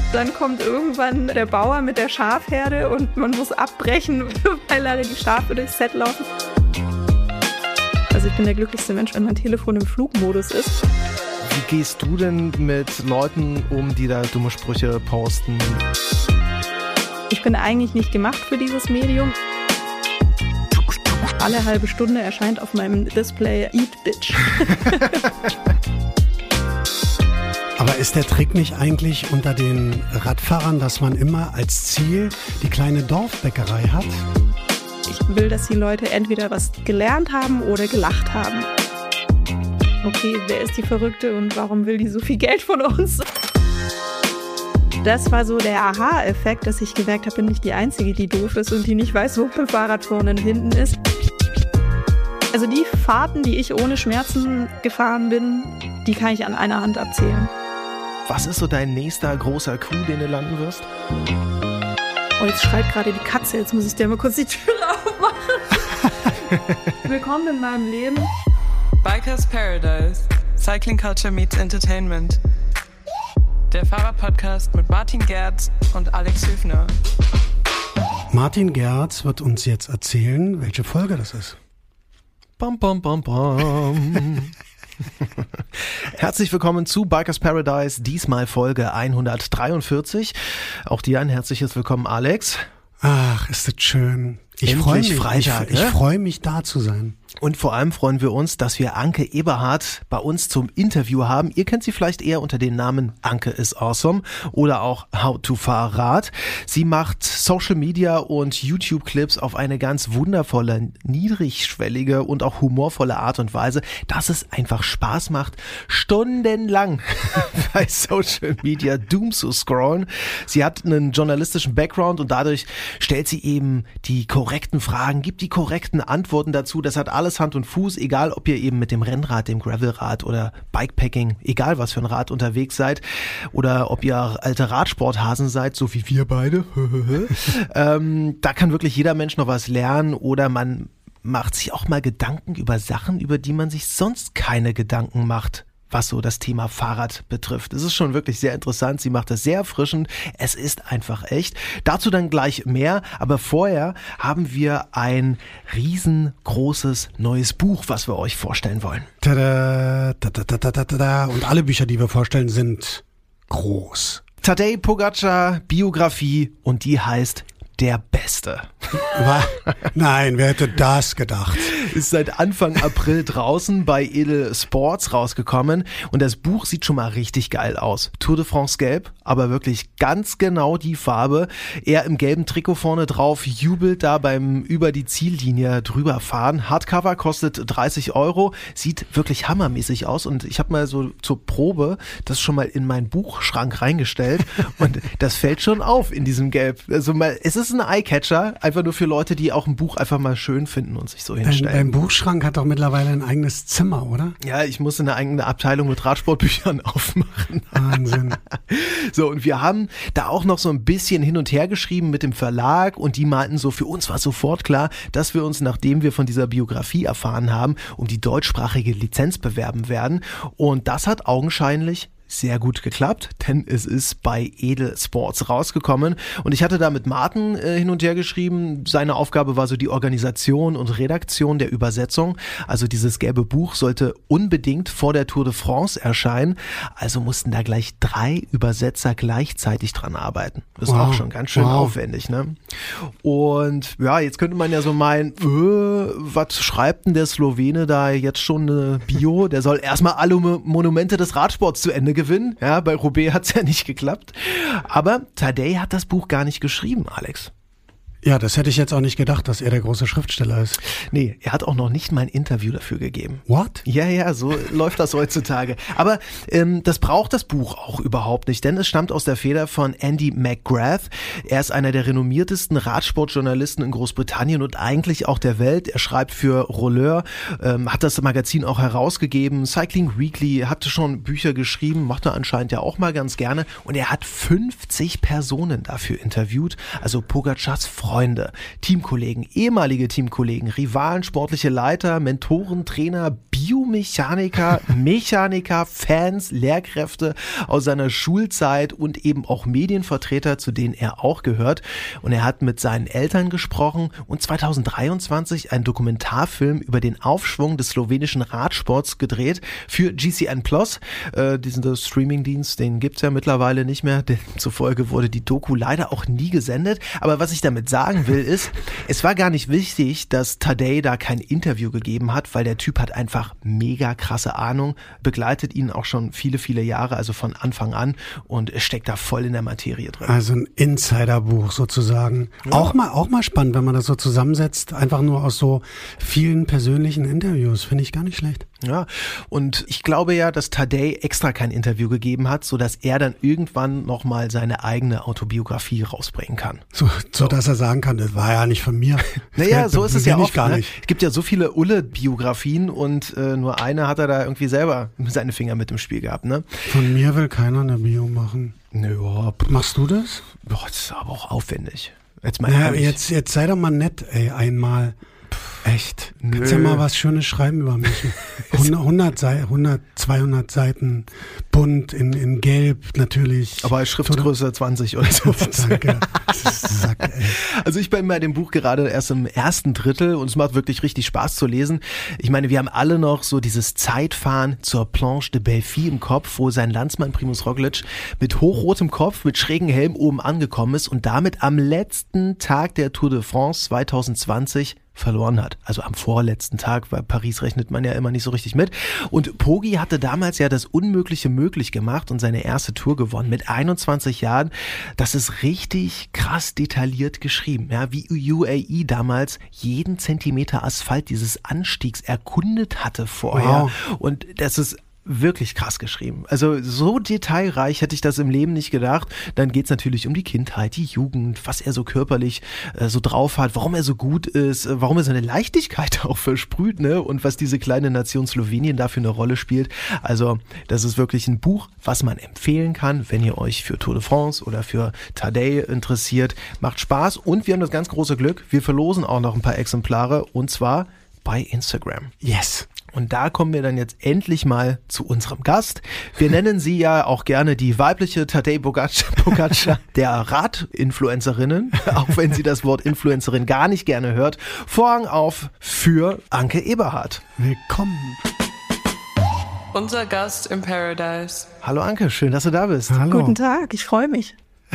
Dann kommt irgendwann der Bauer mit der Schafherde und man muss abbrechen, weil leider die Schafe durchs Set laufen. Also ich bin der glücklichste Mensch, wenn mein Telefon im Flugmodus ist. Wie gehst du denn mit Leuten um, die da dumme Sprüche posten? Ich bin eigentlich nicht gemacht für dieses Medium. Alle halbe Stunde erscheint auf meinem Display Eat Bitch. Aber ist der Trick nicht eigentlich unter den Radfahrern, dass man immer als Ziel die kleine Dorfbäckerei hat? Ich will, dass die Leute entweder was gelernt haben oder gelacht haben. Okay, wer ist die Verrückte und warum will die so viel Geld von uns? Das war so der Aha-Effekt, dass ich gemerkt habe, bin nicht die Einzige, die doof ist und die nicht weiß, wo mein Fahrrad vorne und hinten ist. Also die Fahrten, die ich ohne Schmerzen gefahren bin, die kann ich an einer Hand abzählen. Was ist so dein nächster großer Coup, den du landen wirst? Oh, jetzt schreit gerade die Katze, jetzt muss ich dir mal kurz die Tür aufmachen. Willkommen in meinem Leben. Bikers Paradise. Cycling Culture meets Entertainment. Der Fahrerpodcast mit Martin Gerz und Alex Hüfner. Martin Gerz wird uns jetzt erzählen, welche Folge das ist. Bam, bam, bam, bam. Herzlich willkommen zu Bikers Paradise, diesmal Folge 143. Auch dir ein herzliches Willkommen, Alex. Ach, ist das schön. Ich freue mich, Freitag, ich freue mich, da zu sein. Und vor allem freuen wir uns, dass wir Anke Eberhardt bei uns zum Interview haben. Ihr kennt sie vielleicht eher unter dem Namen Anke is Awesome oder auch How to Fahrrad. Sie macht Social Media und YouTube-Clips auf eine ganz wundervolle, niedrigschwellige und auch humorvolle Art und Weise, dass es einfach Spaß macht, stundenlang bei Social Media doom zu scrollen. Sie hat einen journalistischen Background und dadurch stellt sie eben die korrekten Fragen, gibt die korrekten Antworten dazu. Das hat alles Hand und Fuß, egal ob ihr eben mit dem Rennrad, dem Gravelrad oder Bikepacking, egal was für ein Rad unterwegs seid oder ob ihr alte Radsporthasen seid, so wie wir beide. Da kann wirklich jeder Mensch noch was lernen oder man macht sich auch mal Gedanken über Sachen, über die man sich sonst keine Gedanken macht, was so das Thema Fahrrad betrifft. Es ist schon wirklich sehr interessant. Sie macht das sehr erfrischend. Es ist einfach echt. Dazu dann gleich mehr. Aber vorher haben wir ein riesengroßes neues Buch, was wir euch vorstellen wollen. Tada, tada, tada, tada, tada. Und alle Bücher, die wir vorstellen, sind groß. Tadej Pogačar Biografie und die heißt Der Beste. Nein, wer hätte das gedacht? Ist seit Anfang April draußen bei Edel Sports rausgekommen und das Buch sieht schon mal richtig geil aus. Tour de France gelb, aber wirklich ganz genau die Farbe. Er im gelben Trikot vorne drauf, jubelt da beim über die Ziellinie drüber fahren. Hardcover kostet 30 €, sieht wirklich hammermäßig aus und ich habe mal so zur Probe das schon mal in meinen Buchschrank reingestellt und das fällt schon auf in diesem Gelb. Also mal, es ist ein Eyecatcher, einfach nur für Leute, die auch ein Buch einfach mal schön finden und sich so hinstellen. Dein Buchschrank hat doch mittlerweile ein eigenes Zimmer, oder? Ja, ich muss eine eigene Abteilung mit Radsportbüchern aufmachen. Wahnsinn. So, und wir haben da auch noch so ein bisschen hin und her geschrieben mit dem Verlag und die meinten so, für uns war sofort klar, dass wir uns, nachdem wir von dieser Biografie erfahren haben, um die deutschsprachige Lizenz bewerben werden. Und das hat augenscheinlich sehr gut geklappt, denn es ist bei Edel Sports rausgekommen und ich hatte da mit Martin hin und her geschrieben. Seine Aufgabe war so die Organisation und Redaktion der Übersetzung. Also dieses gelbe Buch sollte unbedingt vor der Tour de France erscheinen. Also mussten da gleich 3 Übersetzer gleichzeitig dran arbeiten. Das ist auch schon ganz schön aufwendig, ne? Und ja, jetzt könnte man ja so meinen, was schreibt denn der Slowene da jetzt schon eine Bio? Der soll erstmal alle Monumente des Radsports zu Ende gewinnen. Ja, bei Roubaix hat's ja nicht geklappt. Aber Tadej hat das Buch gar nicht geschrieben, Alex. Ja, das hätte ich jetzt auch nicht gedacht, dass er der große Schriftsteller ist. Nee, er hat auch noch nicht mal ein Interview dafür gegeben. What? Ja, so läuft das heutzutage. Aber das braucht das Buch auch überhaupt nicht, denn es stammt aus der Feder von Andy McGrath. Er ist einer der renommiertesten Radsportjournalisten in Großbritannien und eigentlich auch der Welt. Er schreibt für Rolleur, hat das Magazin auch herausgegeben, Cycling Weekly, hatte schon Bücher geschrieben, macht er anscheinend ja auch mal ganz gerne. Und er hat 50 Personen dafür interviewt, also Pogacars Freunde, Teamkollegen, ehemalige Teamkollegen, Rivalen, sportliche Leiter, Mentoren, Trainer, Biomechaniker, Mechaniker, Fans, Lehrkräfte aus seiner Schulzeit und eben auch Medienvertreter, zu denen er auch gehört. Und er hat mit seinen Eltern gesprochen und 2023 einen Dokumentarfilm über den Aufschwung des slowenischen Radsports gedreht für GCN+. Diesen Streamingdienst, den gibt's ja mittlerweile nicht mehr. Demzufolge wurde die Doku leider auch nie gesendet. Aber was ich damit sagen will, ist, es war gar nicht wichtig, dass Tadej da kein Interview gegeben hat, weil der Typ hat einfach mega krasse Ahnung, begleitet ihn auch schon viele, viele Jahre, also von Anfang an und steckt da voll in der Materie drin. Also ein Insiderbuch sozusagen. Ja. Auch mal spannend, wenn man das so zusammensetzt, einfach nur aus so vielen persönlichen Interviews, finde ich gar nicht schlecht. Ja, und ich glaube ja, dass Tadej extra kein Interview gegeben hat, sodass er dann irgendwann nochmal seine eigene Autobiografie rausbringen kann. So dass er sagen kann, das war ja nicht von mir. Naja, so ist es ja oft. Gar nicht. Es gibt ja so viele Ulle-Biografien und nur eine hat er da irgendwie selber seine Finger mit im Spiel gehabt, ne? Von mir will keiner eine Bio machen. Ja, machst du das? Boah, das ist aber auch aufwendig. Jetzt sei doch mal nett, ey, einmal. Echt? Kannst ja mal was Schönes schreiben über mich. 100, 200 Seiten, bunt, in Gelb natürlich. Aber Schriftgröße 20 oder so. Danke. Also ich bin bei dem Buch gerade erst im ersten Drittel und es macht wirklich richtig Spaß zu lesen. Ich meine, wir haben alle noch so dieses Zeitfahren zur Planche de Belfi im Kopf, wo sein Landsmann Primož Roglič mit hochrotem Kopf, mit schrägem Helm oben angekommen ist und damit am letzten Tag der Tour de France 2020 verloren hat. Also am vorletzten Tag, weil Paris rechnet man ja immer nicht so richtig mit. Und Poggi hatte damals ja das Unmögliche möglich gemacht und seine erste Tour gewonnen mit 21 Jahren. Das ist richtig krass detailliert geschrieben, ja, wie UAE damals jeden Zentimeter Asphalt dieses Anstiegs erkundet hatte vorher. Wow. Und das ist wirklich krass geschrieben. Also so detailreich hätte ich das im Leben nicht gedacht. Dann geht's natürlich um die Kindheit, die Jugend, was er so körperlich so drauf hat, warum er so gut ist, warum er seine Leichtigkeit auch versprüht, ne? Und was diese kleine Nation Slowenien da für eine Rolle spielt. Also das ist wirklich ein Buch, was man empfehlen kann, wenn ihr euch für Tour de France oder für Tadej interessiert. Macht Spaß und wir haben das ganz große Glück, wir verlosen auch noch ein paar Exemplare und zwar bei Instagram. Yes. Und da kommen wir dann jetzt endlich mal zu unserem Gast. Wir nennen sie ja auch gerne die weibliche Tadej Pogačar der Radinfluencerinnen, auch wenn sie das Wort Influencerin gar nicht gerne hört. Vorhang auf für Anke Eberhardt. Willkommen. Unser Gast im Paradise. Hallo Anke, schön, dass du da bist. Hallo. Guten Tag, ich freue mich.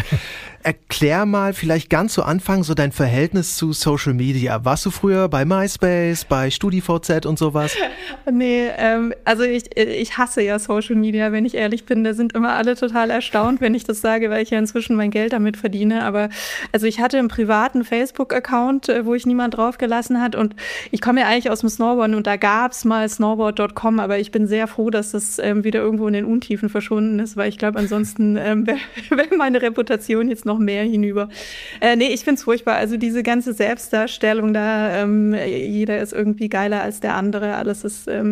Erklär mal vielleicht ganz zu Anfang so dein Verhältnis zu Social Media. Warst du früher bei MySpace, bei StudiVZ und sowas? Nee, also ich hasse ja Social Media, wenn ich ehrlich bin. Da sind immer alle total erstaunt, wenn ich das sage, weil ich ja inzwischen mein Geld damit verdiene. Aber also ich hatte einen privaten Facebook-Account, wo ich niemand draufgelassen hat. Und ich komme ja eigentlich aus dem Snowboarden und da gab's mal snowboard.com, aber ich bin sehr froh, dass das wieder irgendwo in den Untiefen verschwunden ist, weil ich glaube, ansonsten wäre meine Reputation jetzt noch mehr hinüber. Nee, ich find's furchtbar. Also diese ganze Selbstdarstellung da, jeder ist irgendwie geiler als der andere. Alles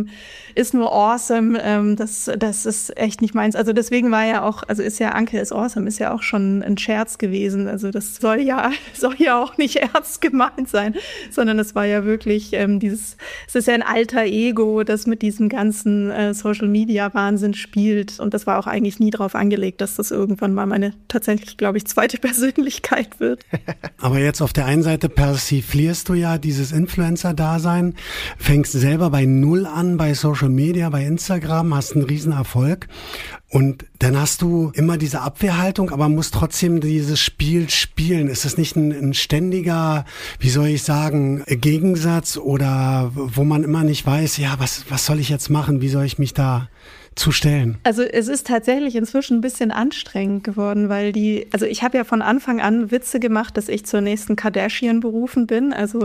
ist nur awesome. Das ist echt nicht meins. Also deswegen war ja auch, also ist ja Anke is awesome, ist ja auch schon ein Scherz gewesen. Also das soll ja auch nicht ernst gemeint sein, sondern es war ja wirklich es ist ja ein alter Ego, das mit diesem ganzen Social Media Wahnsinn spielt. Und das war auch eigentlich nie drauf angelegt, dass das irgendwann mal meine tatsächlich, glaube ich, zweite Persönlichkeit wird. Aber jetzt auf der einen Seite persiflierst du ja dieses Influencer-Dasein, fängst selber bei Null an bei Social Media, bei Instagram, hast einen riesen Erfolg und dann hast du immer diese Abwehrhaltung, aber musst trotzdem dieses Spiel spielen. Ist das nicht ein ständiger, wie soll ich sagen, Gegensatz oder wo man immer nicht weiß, ja, was soll ich jetzt machen, wie soll ich mich da zu stellen? Also es ist tatsächlich inzwischen ein bisschen anstrengend geworden, weil ich habe ja von Anfang an Witze gemacht, dass ich zur nächsten Kardashian berufen bin. Also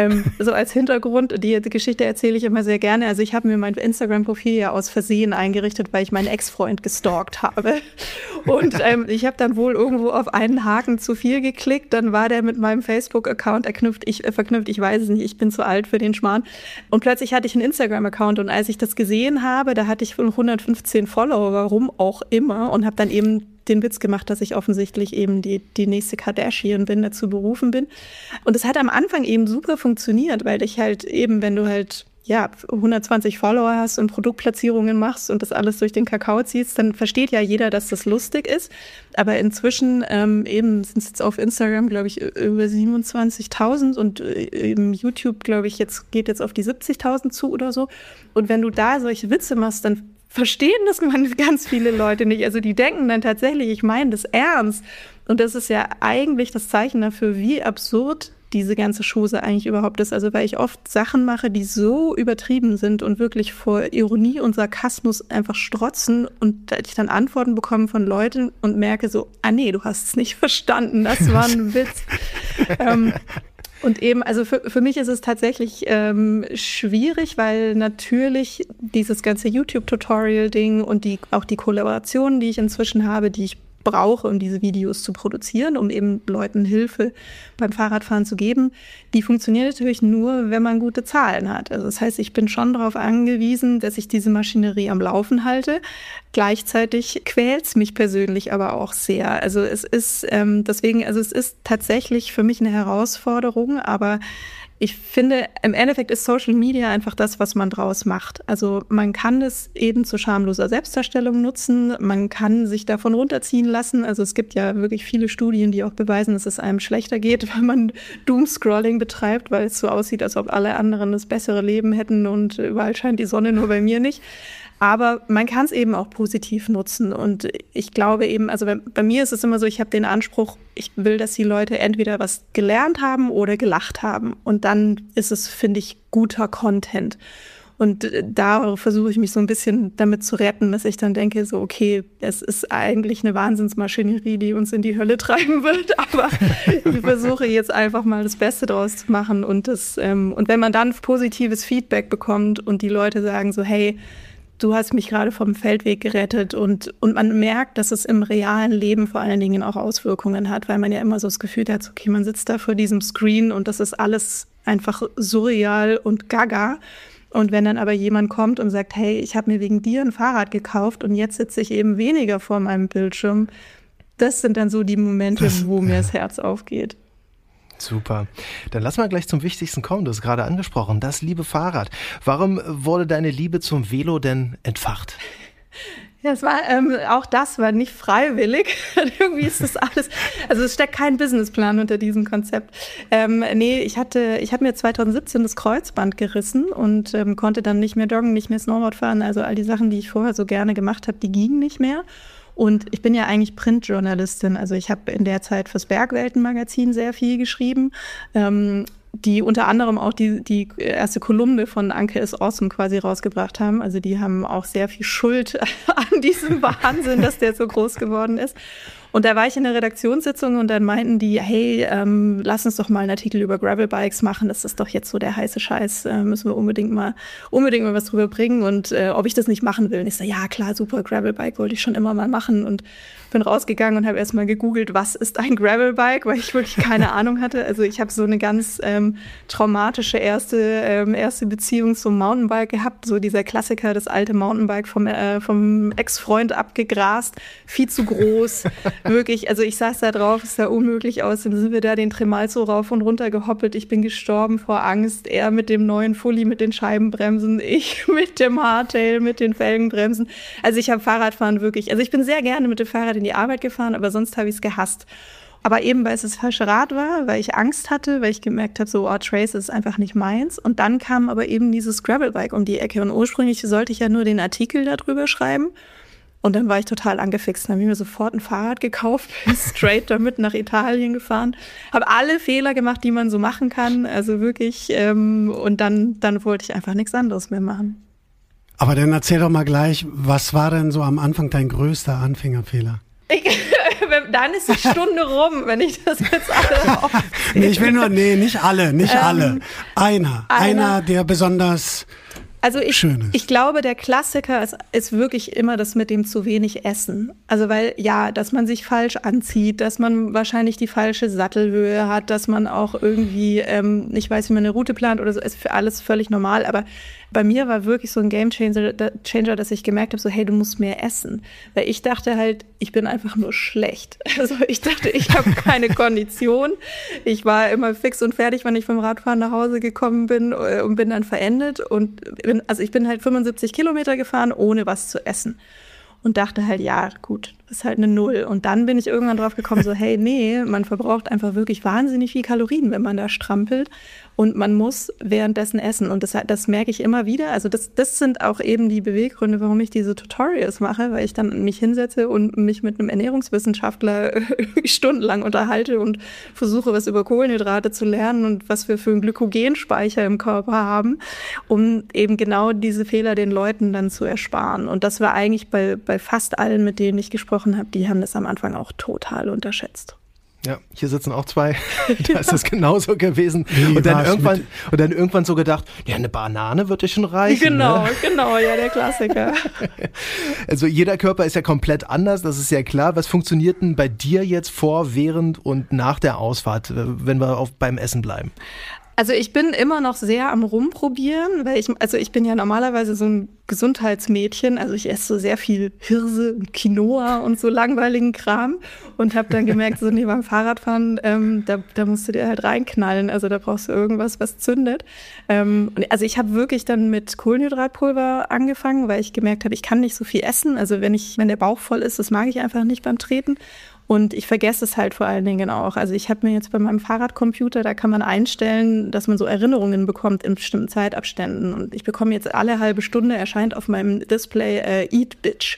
so als Hintergrund, die Geschichte erzähle ich immer sehr gerne. Also ich habe mir mein Instagram-Profil ja aus Versehen eingerichtet, weil ich meinen Ex-Freund gestalkt habe. Und ich habe dann wohl irgendwo auf einen Haken zu viel geklickt. Dann war der mit meinem Facebook-Account verknüpft. Ich weiß es nicht, ich bin zu alt für den Schmarrn. Und plötzlich hatte ich einen Instagram-Account und als ich das gesehen habe, da hatte ich 115 Follower, warum auch immer, und habe dann eben den Witz gemacht, dass ich offensichtlich eben die nächste Kardashian bin, dazu berufen bin. Und es hat am Anfang eben super funktioniert, weil ich halt eben, wenn du halt 120 Follower hast und Produktplatzierungen machst und das alles durch den Kakao ziehst, dann versteht ja jeder, dass das lustig ist. Aber inzwischen eben sind es jetzt auf Instagram, glaube ich, über 27.000 und im YouTube, glaube ich, geht jetzt auf die 70.000 zu oder so. Und wenn du da solche Witze machst, dann verstehen das ganz viele Leute nicht. Also die denken dann tatsächlich, ich meine das ernst. Und das ist ja eigentlich das Zeichen dafür, wie absurd diese ganze Chose eigentlich überhaupt ist. Also weil ich oft Sachen mache, die so übertrieben sind und wirklich vor Ironie und Sarkasmus einfach strotzen und ich dann Antworten bekomme von Leuten und merke so, nee, du hast es nicht verstanden, das war ein Witz. Und eben, also für mich ist es tatsächlich schwierig, weil natürlich dieses ganze YouTube-Tutorial-Ding und auch die Kollaborationen, die ich inzwischen habe, die ich brauche, um diese Videos zu produzieren, um eben Leuten Hilfe beim Fahrradfahren zu geben, die funktionieren natürlich nur, wenn man gute Zahlen hat. Also das heißt, ich bin schon darauf angewiesen, dass ich diese Maschinerie am Laufen halte. Gleichzeitig quält es mich persönlich aber auch sehr. Also es ist es ist tatsächlich für mich eine Herausforderung, aber ich finde, im Endeffekt ist Social Media einfach das, was man draus macht. Also man kann es eben zu schamloser Selbstdarstellung nutzen, man kann sich davon runterziehen lassen. Also es gibt ja wirklich viele Studien, die auch beweisen, dass es einem schlechter geht, wenn man Doomscrolling betreibt, weil es so aussieht, als ob alle anderen das bessere Leben hätten und überall scheint die Sonne, nur bei mir nicht. Aber man kann es eben auch positiv nutzen und ich glaube eben, also bei mir ist es immer so, ich habe den Anspruch, ich will, dass die Leute entweder was gelernt haben oder gelacht haben und dann ist es, finde ich, guter Content. Und da versuche ich mich so ein bisschen damit zu retten, dass ich dann denke, so okay, es ist eigentlich eine Wahnsinnsmaschinerie, die uns in die Hölle treiben wird, aber ich versuche jetzt einfach mal das Beste draus zu machen und wenn man dann positives Feedback bekommt und die Leute sagen so, hey, du hast mich gerade vom Feldweg gerettet und man merkt, dass es im realen Leben vor allen Dingen auch Auswirkungen hat, weil man ja immer so das Gefühl hat, okay, man sitzt da vor diesem Screen und das ist alles einfach surreal und gaga. Und wenn dann aber jemand kommt und sagt, hey, ich habe mir wegen dir ein Fahrrad gekauft und jetzt sitze ich eben weniger vor meinem Bildschirm, das sind dann so die Momente, wo mir das Herz aufgeht. Super. Dann lass mal gleich zum Wichtigsten kommen. Du hast gerade angesprochen, das liebe Fahrrad. Warum wurde deine Liebe zum Velo denn entfacht? Ja, auch das war nicht freiwillig. Irgendwie ist das alles, also es steckt kein Businessplan unter diesem Konzept. Ich habe mir 2017 das Kreuzband gerissen und konnte dann nicht mehr joggen, nicht mehr Snowboard fahren. Also all die Sachen, die ich vorher so gerne gemacht habe, die gingen nicht mehr. Und ich bin ja eigentlich Printjournalistin, also ich habe in der Zeit fürs Bergwelten-Magazin sehr viel geschrieben, die unter anderem auch die erste Kolumne von Anke is Awesome quasi rausgebracht haben. Also die haben auch sehr viel Schuld an diesem Wahnsinn, dass der so groß geworden ist. Und da war ich in der Redaktionssitzung und dann meinten die, hey, lass uns doch mal einen Artikel über Gravelbikes machen, das ist doch jetzt so der heiße Scheiß, müssen wir unbedingt mal was drüber bringen und ob ich das nicht machen will. Und ich so, ja klar, super, Gravelbike wollte ich schon immer mal machen und bin rausgegangen und habe erstmal gegoogelt, was ist ein Gravelbike, weil ich wirklich keine Ahnung hatte. Also ich habe so eine ganz traumatische erste Beziehung zum Mountainbike gehabt, so dieser Klassiker, das alte Mountainbike vom Ex-Freund abgegrast, viel zu groß. Wirklich, also ich saß da drauf, es sah unmöglich aus, dann sind wir da den Tremalzo rauf und runter gehoppelt, ich bin gestorben vor Angst, er mit dem neuen Fully, mit den Scheibenbremsen, ich mit dem Hardtail, mit den Felgenbremsen. Also ich habe Fahrradfahren wirklich, also ich bin sehr gerne mit dem Fahrrad in die Arbeit gefahren, aber sonst habe ich es gehasst. Aber eben, weil es das falsche Rad war, weil ich Angst hatte, weil ich gemerkt habe, so, Trace ist einfach nicht meins. Und dann kam aber eben dieses Gravelbike um die Ecke und ursprünglich sollte ich ja nur den Artikel darüber schreiben. Und dann war ich total angefixt. Dann habe ich mir sofort ein Fahrrad gekauft, bin straight damit nach Italien gefahren, habe alle Fehler gemacht, die man so machen kann. Also wirklich. Und dann wollte ich einfach nichts anderes mehr machen. Aber dann erzähl doch mal gleich, was war denn so am Anfang dein größter Anfängerfehler? Dann ist die Stunde rum, wenn ich das jetzt alle aufzähle. Nicht alle. Einer, der besonders schön ist. Ich glaube, der Klassiker ist wirklich immer das mit dem zu wenig Essen. Also weil, ja, dass man sich falsch anzieht, dass man wahrscheinlich die falsche Sattelhöhe hat, dass man auch irgendwie nicht weiß, wie man eine Route plant oder so, ist für alles völlig normal. Aber Bei mir war wirklich so ein Gamechanger, dass ich gemerkt habe, so hey, du musst mehr essen. Weil ich dachte halt, ich bin einfach nur schlecht. Also ich dachte, ich habe keine Kondition. Ich war immer fix und fertig, wenn ich vom Radfahren nach Hause gekommen bin und bin dann verendet. Ich bin halt 75 Kilometer gefahren, ohne was zu essen. Und dachte halt, ja, gut, ist halt eine 0. Und dann bin ich irgendwann drauf gekommen, so, hey, nee, man verbraucht einfach wirklich wahnsinnig viel Kalorien, wenn man da strampelt. Und man muss währenddessen essen. Und das merke ich immer wieder. Also das sind auch eben die Beweggründe, warum ich diese Tutorials mache, weil ich dann mich hinsetze und mich mit einem Ernährungswissenschaftler stundenlang unterhalte und versuche, was über Kohlenhydrate zu lernen und was wir für einen Glykogenspeicher im Körper haben, um eben genau diese Fehler den Leuten dann zu ersparen. Und das war eigentlich bei fast allen, mit denen ich gesprochen habe, die haben das am Anfang auch total unterschätzt. Ja, hier sitzen auch zwei, da ist es genauso gewesen. Und dann irgendwann so gedacht, ja, eine Banane wird dir schon reichen. Genau, ne? Genau, ja, der Klassiker. Also jeder Körper ist ja komplett anders, das ist ja klar. Was funktioniert denn bei dir jetzt vor, während und nach der Ausfahrt, wenn wir beim Essen bleiben? Also ich bin immer noch sehr am Rumprobieren, weil ich bin ja normalerweise so ein Gesundheitsmädchen, also ich esse so sehr viel Hirse und Quinoa und so langweiligen Kram und habe dann gemerkt, so nee, beim Fahrradfahren, da musst du dir halt reinknallen, also da brauchst du irgendwas, was zündet. Also ich habe wirklich dann mit Kohlenhydratpulver angefangen, weil ich gemerkt habe, ich kann nicht so viel essen, also wenn der Bauch voll ist, das mag ich einfach nicht beim Treten. Und ich vergesse es halt vor allen Dingen auch. Also ich habe mir jetzt bei meinem Fahrradcomputer, da kann man einstellen, dass man so Erinnerungen bekommt in bestimmten Zeitabständen. Und ich bekomme jetzt alle halbe Stunde, erscheint auf meinem Display Eat Bitch,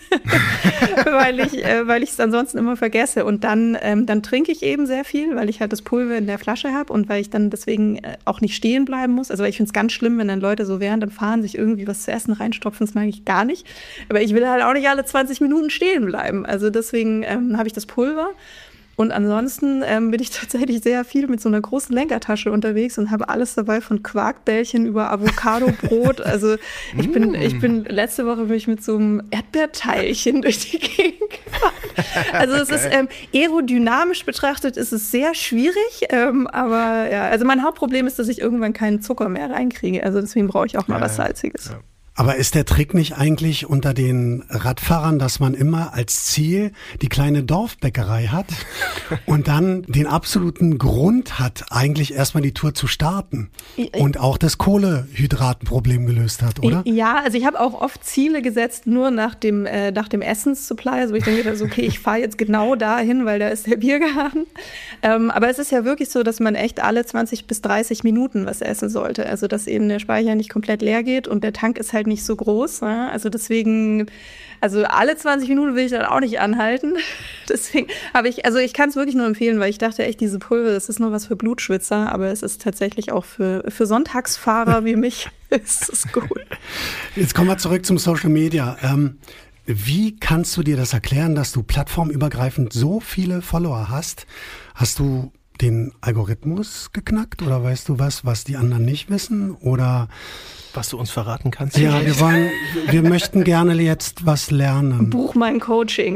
weil ich es ansonsten immer vergesse. Und dann trinke ich eben sehr viel, weil ich halt das Pulver in der Flasche habe und weil ich dann deswegen auch nicht stehen bleiben muss. Also weil ich finde es ganz schlimm, wenn dann Leute so während dem Fahren sich irgendwie was zu essen reinstopfen. Das mag ich gar nicht. Aber ich will halt auch nicht alle 20 Minuten stehen bleiben. Also deswegen habe ich das Pulver. Und ansonsten bin ich tatsächlich sehr viel mit so einer großen Lenkertasche unterwegs und habe alles dabei, von Quarkbällchen über Avocadobrot. Also ich bin letzte Woche bin ich mit so einem Erdbeerteilchen durch die Gegend gefahren. Also es ist aerodynamisch betrachtet ist es sehr schwierig, aber ja, also mein Hauptproblem ist, dass ich irgendwann keinen Zucker mehr reinkriege. Also deswegen brauche ich auch mal was Salziges. Ja. Aber ist der Trick nicht eigentlich unter den Radfahrern, dass man immer als Ziel die kleine Dorfbäckerei hat und dann den absoluten Grund hat, eigentlich erstmal die Tour zu starten und auch das Kohlenhydratenproblem gelöst hat, oder? Ja, also ich habe auch oft Ziele gesetzt, nur nach dem Essenssupply, also wo ich dann gedacht habe, okay, ich fahre jetzt genau dahin, weil da ist der Biergarten. Aber es ist ja wirklich so, dass man echt alle 20 bis 30 Minuten was essen sollte, also dass eben der Speicher nicht komplett leer geht und der Tank ist halt nicht so groß, ne? Also deswegen, also alle 20 Minuten will ich dann auch nicht anhalten. Deswegen ich kann es wirklich nur empfehlen, weil ich dachte echt, diese Pulver, das ist nur was für Blutschwitzer, aber es ist tatsächlich auch für Sonntagsfahrer wie mich, ist es gut. Jetzt kommen wir zurück zum Social Media. Wie kannst du dir das erklären, dass du plattformübergreifend so viele Follower hast? Hast du den Algorithmus geknackt oder weißt du was die anderen nicht wissen oder was du uns verraten kannst? Ja, wir möchten gerne jetzt was lernen. Buch mein Coaching.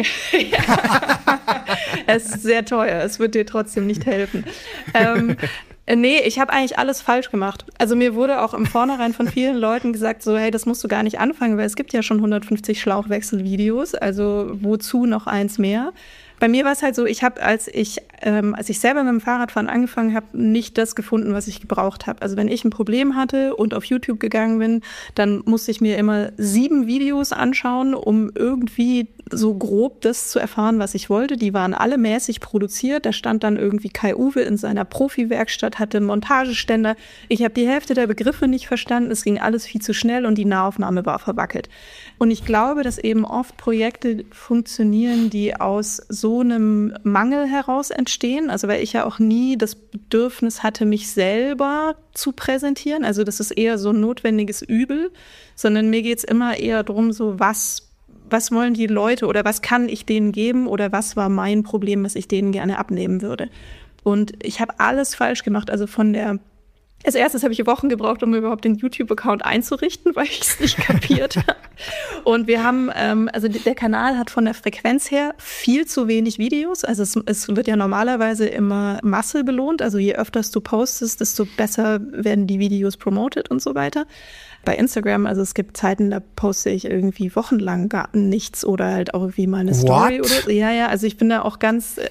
Es ist sehr teuer, es wird dir trotzdem nicht helfen. Nee, ich habe eigentlich alles falsch gemacht. Also mir wurde auch im Vornherein von vielen Leuten gesagt, so hey, das musst du gar nicht anfangen, weil es gibt ja schon 150 Schlauchwechselvideos, also wozu noch eins mehr? Bei mir war es halt so, ich habe, als ich selber mit dem Fahrradfahren angefangen habe, nicht das gefunden, was ich gebraucht habe. Also wenn ich ein Problem hatte und auf YouTube gegangen bin, dann musste ich mir immer 7 Videos anschauen, um irgendwie so grob das zu erfahren, was ich wollte. Die waren alle mäßig produziert. Da stand dann irgendwie Kai Uwe in seiner Profi-Werkstatt, hatte Montageständer. Ich habe die Hälfte der Begriffe nicht verstanden. Es ging alles viel zu schnell und die Nahaufnahme war verwackelt. Und ich glaube, dass eben oft Projekte funktionieren, die aus so einem Mangel heraus entstehen. Also weil ich ja auch nie das Bedürfnis hatte, mich selber zu präsentieren. Also das ist eher so ein notwendiges Übel, sondern mir geht's immer eher darum, so was wollen die Leute oder was kann ich denen geben oder was war mein Problem, was ich denen gerne abnehmen würde. Und ich habe alles falsch gemacht, also von der Als erstes habe ich Wochen gebraucht, um überhaupt den YouTube-Account einzurichten, weil ich es nicht kapiert habe. Und wir haben, also der Kanal hat von der Frequenz her viel zu wenig Videos. Also es wird ja normalerweise immer Masse belohnt. Also je öfters du postest, desto besser werden die Videos promoted und so weiter. Bei Instagram, also es gibt Zeiten, da poste ich irgendwie wochenlang gar nichts oder halt auch irgendwie mal eine Story oder so. Ja, also ich bin da auch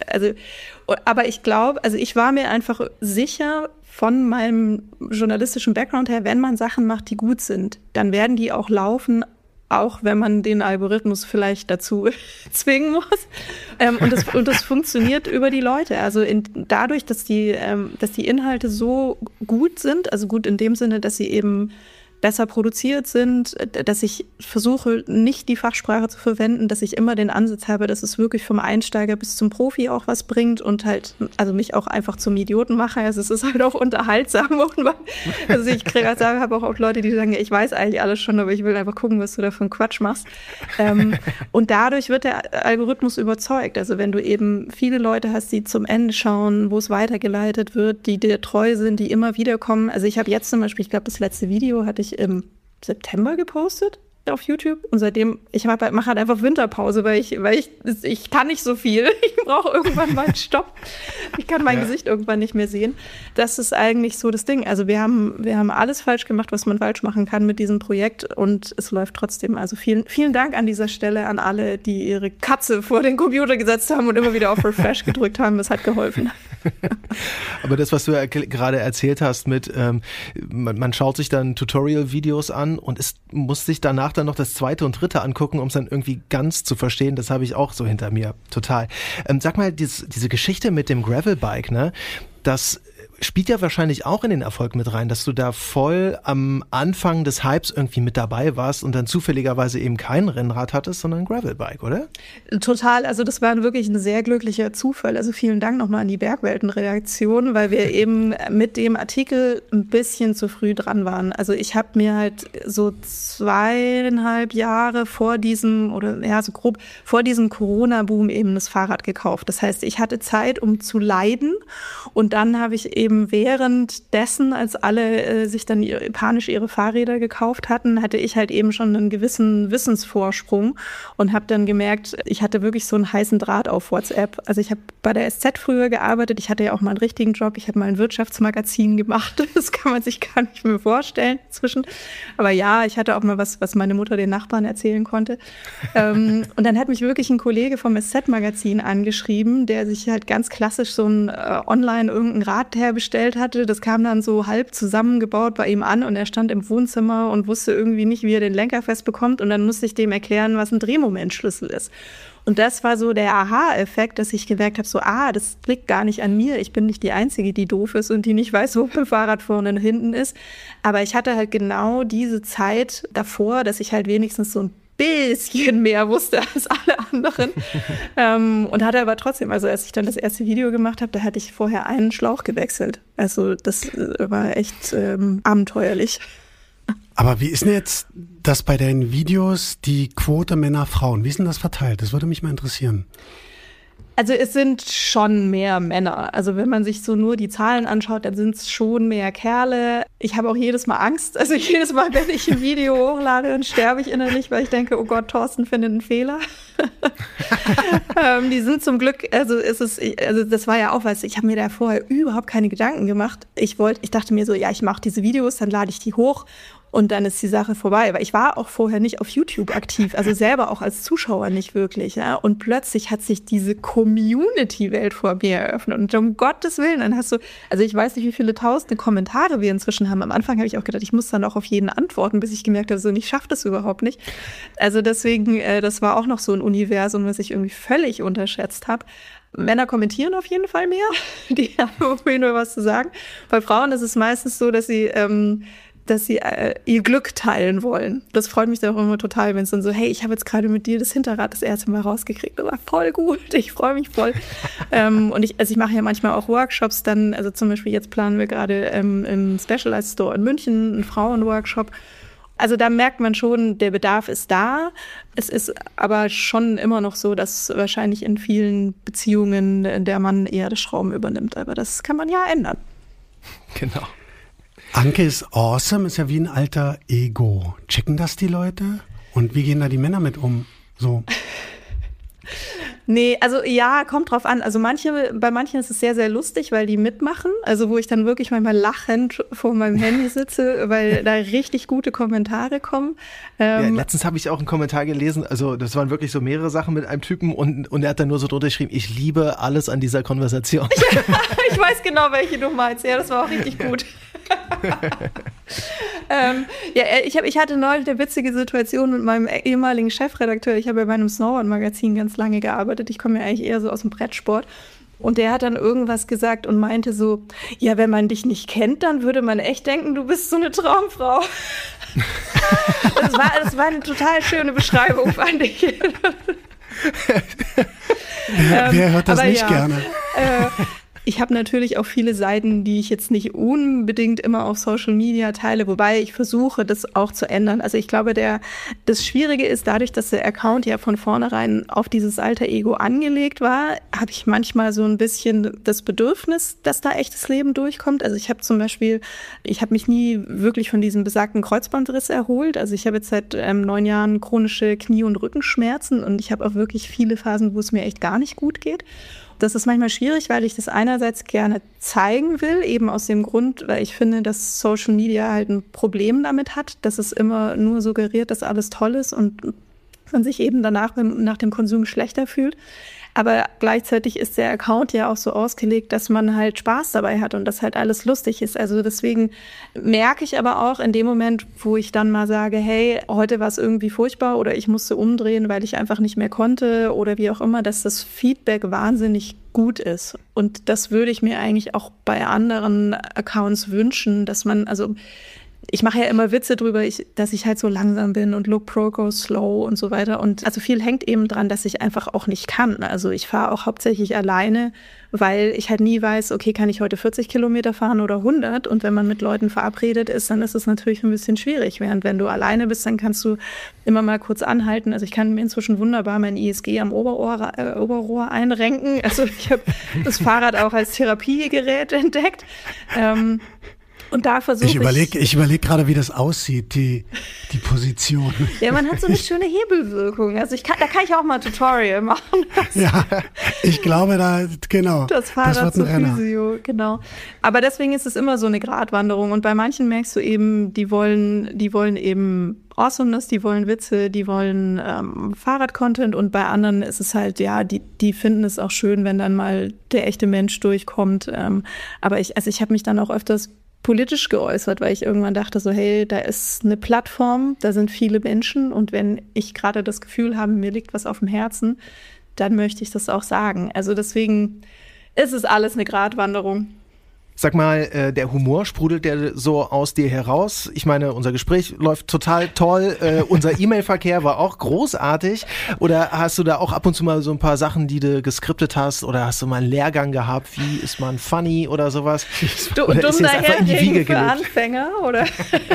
aber ich glaube, also ich war mir einfach sicher von meinem journalistischen Background her, wenn man Sachen macht, die gut sind, dann werden die auch laufen, auch wenn man den Algorithmus vielleicht dazu zwingen muss. Und das funktioniert über die Leute. Also dadurch, dass die Inhalte so gut sind, also gut in dem Sinne, dass sie eben besser produziert sind, dass ich versuche, nicht die Fachsprache zu verwenden, dass ich immer den Ansatz habe, dass es wirklich vom Einsteiger bis zum Profi auch was bringt und halt, also mich auch einfach zum Idioten mache. Also es ist halt auch unterhaltsam. Also ich habe auch Leute, die sagen, ich weiß eigentlich alles schon, aber ich will einfach gucken, was du da für einen Quatsch machst. Und dadurch wird der Algorithmus überzeugt. Also wenn du eben viele Leute hast, die zum Ende schauen, wo es weitergeleitet wird, die dir treu sind, die immer wieder kommen. Also ich habe jetzt zum Beispiel, ich glaube, das letzte Video hatte ich im September gepostet auf YouTube und seitdem, ich mache halt einfach Winterpause, weil ich kann nicht so viel. Ich brauche irgendwann mal einen Stopp. Ich kann mein Gesicht irgendwann nicht mehr sehen. Das ist eigentlich so das Ding. Also wir haben alles falsch gemacht, was man falsch machen kann mit diesem Projekt und es läuft trotzdem. Also vielen, vielen Dank an dieser Stelle an alle, die ihre Katze vor den Computer gesetzt haben und immer wieder auf Refresh gedrückt haben. Das hat geholfen. Aber das, was du gerade erzählt hast mit, man schaut sich dann Tutorial-Videos an und muss sich danach dann noch das zweite und dritte angucken, um es dann irgendwie ganz zu verstehen. Das habe ich auch so hinter mir, total. Sag mal, diese Geschichte mit dem Gravelbike, ne? Das spielt ja wahrscheinlich auch in den Erfolg mit rein, dass du da voll am Anfang des Hypes irgendwie mit dabei warst und dann zufälligerweise eben kein Rennrad hattest, sondern ein Gravelbike, oder? Total, also das war wirklich ein sehr glücklicher Zufall. Also vielen Dank nochmal an die Bergwelten-Redaktion, weil wir eben mit dem Artikel ein bisschen zu früh dran waren. Also ich habe mir halt so 2,5 Jahre vor diesem, oder ja, so grob vor diesem Corona-Boom eben das Fahrrad gekauft. Das heißt, ich hatte Zeit, um zu leiden und dann habe ich eben währenddessen, als alle sich dann panisch ihre Fahrräder gekauft hatten, hatte ich halt eben schon einen gewissen Wissensvorsprung und habe dann gemerkt, ich hatte wirklich so einen heißen Draht auf WhatsApp. Also ich habe bei der SZ früher gearbeitet, ich hatte ja auch mal einen richtigen Job, ich habe mal ein Wirtschaftsmagazin gemacht, das kann man sich gar nicht mehr vorstellen inzwischen. Aber ja, ich hatte auch mal was meine Mutter den Nachbarn erzählen konnte. Und dann hat mich wirklich ein Kollege vom SZ-Magazin angeschrieben, der sich halt ganz klassisch so ein online irgendein Rad herbestellt hatte. Das kam dann so halb zusammengebaut bei ihm an und er stand im Wohnzimmer und wusste irgendwie nicht, wie er den Lenker festbekommt und dann musste ich dem erklären, was ein Drehmomentschlüssel ist. Und das war so der Aha-Effekt, dass ich gemerkt habe, so, das liegt gar nicht an mir. Ich bin nicht die Einzige, die doof ist und die nicht weiß, wo ein Fahrrad vorne und hinten ist. Aber ich hatte halt genau diese Zeit davor, dass ich halt wenigstens so ein bisschen mehr wusste als alle anderen und hatte aber trotzdem, also als ich dann das erste Video gemacht habe, da hatte ich vorher einen Schlauch gewechselt. Also das war echt abenteuerlich. Aber wie ist denn jetzt das bei deinen Videos, die Quote Männer-Frauen? Wie ist denn das verteilt? Das würde mich mal interessieren. Also es sind schon mehr Männer. Also wenn man sich so nur die Zahlen anschaut, dann sind es schon mehr Kerle. Ich habe auch jedes Mal Angst. Also jedes Mal, wenn ich ein Video hochlade, dann sterbe ich innerlich, weil ich denke, oh Gott, Thorsten findet einen Fehler. Die sind zum Glück, also das war ja auch was, ich habe mir da vorher überhaupt keine Gedanken gemacht. Ich dachte mir so, ja, ich mache diese Videos, dann lade ich die hoch. Und dann ist die Sache vorbei. Weil ich war auch vorher nicht auf YouTube aktiv, also selber auch als Zuschauer nicht wirklich. Ja? Und plötzlich hat sich diese Community-Welt vor mir eröffnet. Und um Gottes Willen, dann hast du, also ich weiß nicht, wie viele tausende Kommentare wir inzwischen haben. Am Anfang habe ich auch gedacht, ich muss dann auch auf jeden antworten, bis ich gemerkt habe, so, ich schaffe das überhaupt nicht. Also deswegen, das war auch noch so ein Universum, was ich irgendwie völlig unterschätzt habe. Männer kommentieren auf jeden Fall mehr. Die haben irgendwie nur was zu sagen. Bei Frauen ist es meistens so, dass sie ihr Glück teilen wollen. Das freut mich dann auch immer total, wenn es dann so, hey, ich habe jetzt gerade mit dir das Hinterrad das erste Mal rausgekriegt. Das war voll gut, ich freue mich voll. Und ich mache ja manchmal auch Workshops dann, also zum Beispiel jetzt planen wir gerade im Specialized Store in München einen Frauenworkshop. Also da merkt man schon, der Bedarf ist da. Es ist aber schon immer noch so, dass wahrscheinlich in vielen Beziehungen der Mann eher das Schrauben übernimmt. Aber das kann man ja ändern. Genau. Anke ist awesome, ist ja wie ein alter Ego. Checken das die Leute? Und wie gehen da die Männer mit um? So. Nee, also ja, kommt drauf an. Also bei manchen ist es sehr, sehr lustig, weil die mitmachen. Also wo ich dann wirklich manchmal lachend vor meinem Handy sitze, weil da richtig gute Kommentare kommen. Letztens habe ich auch einen Kommentar gelesen, also das waren wirklich so mehrere Sachen mit einem Typen und er hat dann nur so drunter geschrieben, ich liebe alles an dieser Konversation. Ja, ich weiß genau, welche du meinst. Ja, das war auch richtig gut. Ich hatte neulich eine witzige Situation mit meinem ehemaligen Chefredakteur. Ich habe ja bei einem Snowboard-Magazin ganz lange gearbeitet. Ich komme ja eigentlich eher so aus dem Brettsport. Und der hat dann irgendwas gesagt und meinte so, ja, wenn man dich nicht kennt, dann würde man echt denken, du bist so eine Traumfrau. Das war eine total schöne Beschreibung, fand ich. Wer hört das nicht gerne? Ich habe natürlich auch viele Seiten, die ich jetzt nicht unbedingt immer auf Social Media teile, wobei ich versuche, das auch zu ändern. Also ich glaube, das Schwierige ist, dadurch, dass der Account ja von vornherein auf dieses alter Ego angelegt war, habe ich manchmal so ein bisschen das Bedürfnis, dass da echtes Leben durchkommt. Also ich habe mich nie wirklich von diesem besagten Kreuzbandriss erholt. Also ich habe jetzt seit 9 Jahren chronische Knie- und Rückenschmerzen und ich habe auch wirklich viele Phasen, wo es mir echt gar nicht gut geht. Das ist manchmal schwierig, weil ich das einerseits gerne zeigen will, eben aus dem Grund, weil ich finde, dass Social Media halt ein Problem damit hat, dass es immer nur suggeriert, dass alles toll ist und man sich eben danach nach dem Konsum schlechter fühlt. Aber gleichzeitig ist der Account ja auch so ausgelegt, dass man halt Spaß dabei hat und dass halt alles lustig ist. Also deswegen merke ich aber auch in dem Moment, wo ich dann mal sage, hey, heute war es irgendwie furchtbar oder ich musste umdrehen, weil ich einfach nicht mehr konnte oder wie auch immer, dass das Feedback wahnsinnig gut ist. Und das würde ich mir eigentlich auch bei anderen Accounts wünschen, dass man, also ich mache ja immer Witze drüber, dass ich halt so langsam bin und look pro, go slow und so weiter. Und also viel hängt eben dran, dass ich einfach auch nicht kann. Also ich fahre auch hauptsächlich alleine, weil ich halt nie weiß, okay, kann ich heute 40 Kilometer fahren oder 100? Und wenn man mit Leuten verabredet ist, dann ist es natürlich ein bisschen schwierig. Während wenn du alleine bist, dann kannst du immer mal kurz anhalten. Also ich kann mir inzwischen wunderbar mein ISG am Oberrohr einrenken. Also ich habe das Fahrrad auch als Therapiegerät entdeckt. Und da versuche ich überleg gerade, wie das aussieht, die Position. Ja, man hat so eine schöne Hebelwirkung. Also da kann ich auch mal ein Tutorial machen. Ja, ich glaube, genau. Das Fahrrad zur Physio, genau. Aber deswegen ist es immer so eine Gratwanderung. Und bei manchen merkst du eben, die wollen eben Awesomeness, die wollen Witze, die wollen Fahrrad-Content. Und bei anderen ist es halt, ja, die finden es auch schön, wenn dann mal der echte Mensch durchkommt. Aber ich habe mich dann auch öfters politisch geäußert, weil ich irgendwann dachte so, hey, da ist eine Plattform, da sind viele Menschen und wenn ich gerade das Gefühl habe, mir liegt was auf dem Herzen, dann möchte ich das auch sagen. Also deswegen ist es alles eine Gratwanderung. Sag mal, der Humor, sprudelt der so aus dir heraus? Ich meine, unser Gespräch läuft total toll, unser E-Mail-Verkehr war auch großartig. Oder hast du da auch ab und zu mal so ein paar Sachen, die du geskriptet hast? Oder hast du mal einen Lehrgang gehabt? Wie ist man funny oder sowas? Dumm daherreden für Anfänger, oder?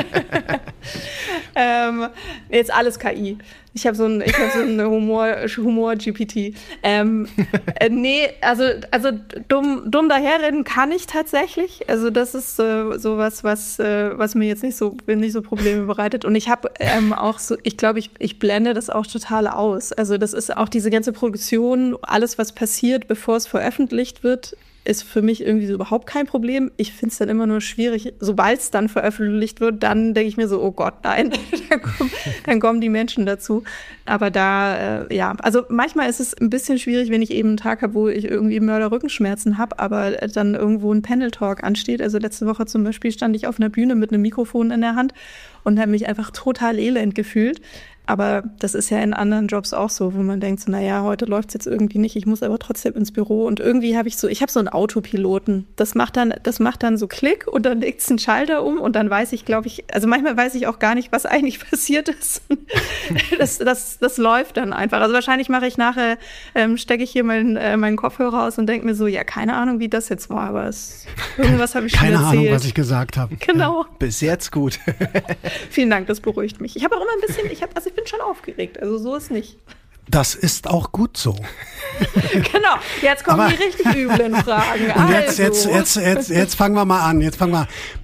Jetzt alles KI. Ich habe so ein Humor-GPT. Nee, also dumm daherreden kann ich tatsächlich. Also das ist sowas, was mir jetzt nicht so Probleme bereitet. Und ich habe auch so, ich glaube, ich blende das auch total aus. Also das ist auch diese ganze Produktion, alles, was passiert, bevor es veröffentlicht wird, ist für mich irgendwie so überhaupt kein Problem. Ich finde es dann immer nur schwierig, sobald es dann veröffentlicht wird, dann denke ich mir so, oh Gott, nein, dann kommen die Menschen dazu. Aber also manchmal ist es ein bisschen schwierig, wenn ich eben einen Tag habe, wo ich irgendwie Mörder-Rückenschmerzen habe, aber dann irgendwo ein Panel-Talk ansteht. Also letzte Woche zum Beispiel stand ich auf einer Bühne mit einem Mikrofon in der Hand und habe mich einfach total elend gefühlt. Aber das ist ja in anderen Jobs auch so, wo man denkt so, naja, heute läuft's jetzt irgendwie nicht, ich muss aber trotzdem ins Büro. Und irgendwie habe ich so einen Autopiloten. Das macht dann so Klick und dann legt's einen Schalter um und dann weiß ich, glaube ich, also manchmal weiß ich auch gar nicht, was eigentlich passiert ist. Das läuft dann einfach. Also wahrscheinlich mache ich nachher, stecke ich hier meinen Kopfhörer aus und denke mir so, ja, keine Ahnung, wie das jetzt war, aber irgendwas habe ich schon erzählt. Keine Ahnung, was ich gesagt habe. Genau. Ja, bis jetzt gut. Vielen Dank, das beruhigt mich. Ich habe auch immer ein bisschen, ich bin schon aufgeregt, also so ist nicht. Das ist auch gut so. Genau, jetzt kommen die richtig üblen Fragen. Und jetzt fangen wir mal an.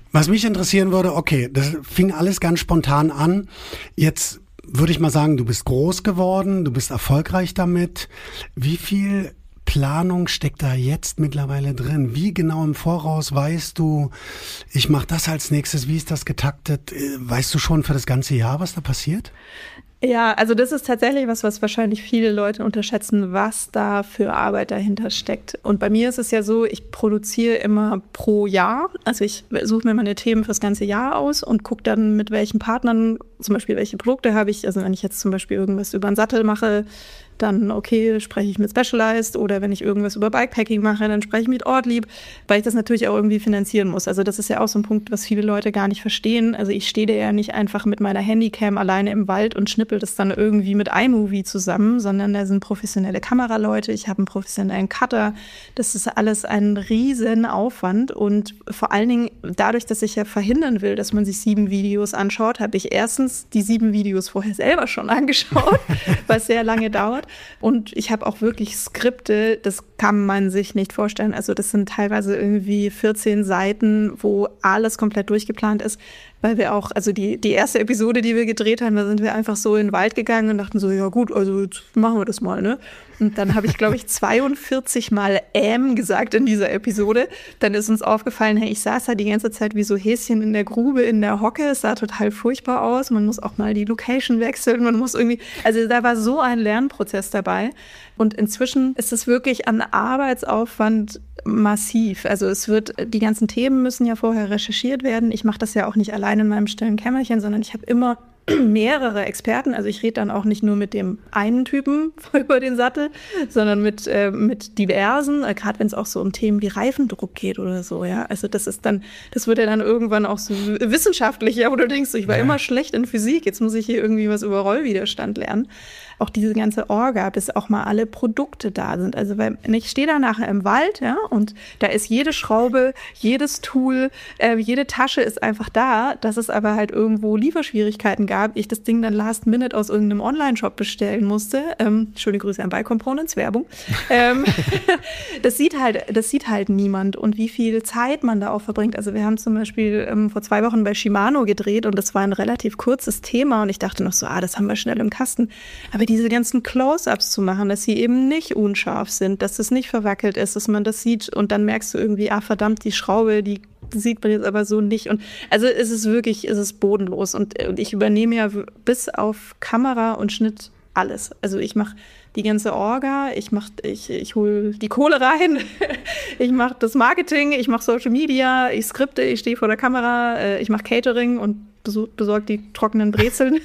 Was mich interessieren würde, okay, das fing alles ganz spontan an. Jetzt würde ich mal sagen, du bist groß geworden, du bist erfolgreich damit. Wie viel Planung steckt da jetzt mittlerweile drin? Wie genau im Voraus weißt du, ich mache das als nächstes, wie ist das getaktet? Weißt du schon für das ganze Jahr, was da passiert? Ja, also das ist tatsächlich was wahrscheinlich viele Leute unterschätzen, was da für Arbeit dahinter steckt. Und bei mir ist es ja so, ich produziere immer pro Jahr. Also ich suche mir meine Themen fürs ganze Jahr aus und gucke dann, mit welchen Partnern, zum Beispiel welche Produkte habe ich. Also wenn ich jetzt zum Beispiel irgendwas über einen Sattel mache, dann okay, spreche ich mit Specialized, oder wenn ich irgendwas über Bikepacking mache, dann spreche ich mit Ortlieb, weil ich das natürlich auch irgendwie finanzieren muss. Also das ist ja auch so ein Punkt, was viele Leute gar nicht verstehen. Also ich stehe da ja nicht einfach mit meiner Handycam alleine im Wald und schnippel das dann irgendwie mit iMovie zusammen, sondern da sind professionelle Kameraleute, ich habe einen professionellen Cutter. Das ist alles ein riesen Aufwand, und vor allen Dingen dadurch, dass ich ja verhindern will, dass man sich 7 Videos anschaut, habe ich erstens die 7 Videos vorher selber schon angeschaut, was sehr lange dauert. Und ich habe auch wirklich Skripte, das kann man sich nicht vorstellen. Also das sind teilweise irgendwie 14 Seiten, wo alles komplett durchgeplant ist, weil wir auch, also die erste Episode, die wir gedreht haben, da sind wir einfach so in den Wald gegangen und dachten so, ja gut, also jetzt machen wir das mal, ne? Und dann habe ich, glaube ich, 42 Mal gesagt in dieser Episode. Dann ist uns aufgefallen, hey, ich saß da die ganze Zeit wie so Häschen in der Grube, in der Hocke. Es sah total furchtbar aus. Man muss auch mal die Location wechseln. Man muss irgendwie, also da war so ein Lernprozess dabei. Und inzwischen ist es wirklich an Arbeitsaufwand massiv. Also die ganzen Themen müssen ja vorher recherchiert werden. Ich mache das ja auch nicht allein in meinem stillen Kämmerchen, sondern ich habe immer mehrere Experten. Also ich rede dann auch nicht nur mit dem einen Typen über den Sattel, sondern mit diversen, gerade wenn es auch so um Themen wie Reifendruck geht oder so, ja. Also das wird ja dann irgendwann auch so wissenschaftlich, ja, wo du denkst, ich war immer schlecht in Physik, jetzt muss ich hier irgendwie was über Rollwiderstand lernen. Auch diese ganze Orga, bis auch mal alle Produkte da sind. Also weil ich stehe da nachher im Wald, ja, und da ist jede Schraube, jedes Tool, jede Tasche ist einfach da, dass es aber halt irgendwo Lieferschwierigkeiten gab. Ich das Ding dann last minute aus irgendeinem Online-Shop bestellen musste. Schöne Grüße an Bike Components, Werbung. Das sieht halt niemand, und wie viel Zeit man da auch verbringt. Also wir haben zum Beispiel vor 2 Wochen bei Shimano gedreht, und das war ein relativ kurzes Thema, und ich dachte noch so, das haben wir schnell im Kasten. Aber diese ganzen Close-ups zu machen, dass sie eben nicht unscharf sind, dass es nicht verwackelt ist, dass man das sieht, und dann merkst du irgendwie, verdammt, die Schraube, die sieht man jetzt aber so nicht. Und also es ist bodenlos, und ich übernehme ja bis auf Kamera und Schnitt alles. Also ich mache die ganze Orga, ich hole die Kohle rein, ich mache das Marketing, ich mache Social Media, ich skripte, ich stehe vor der Kamera, ich mache Catering und besorge die trockenen Brezeln.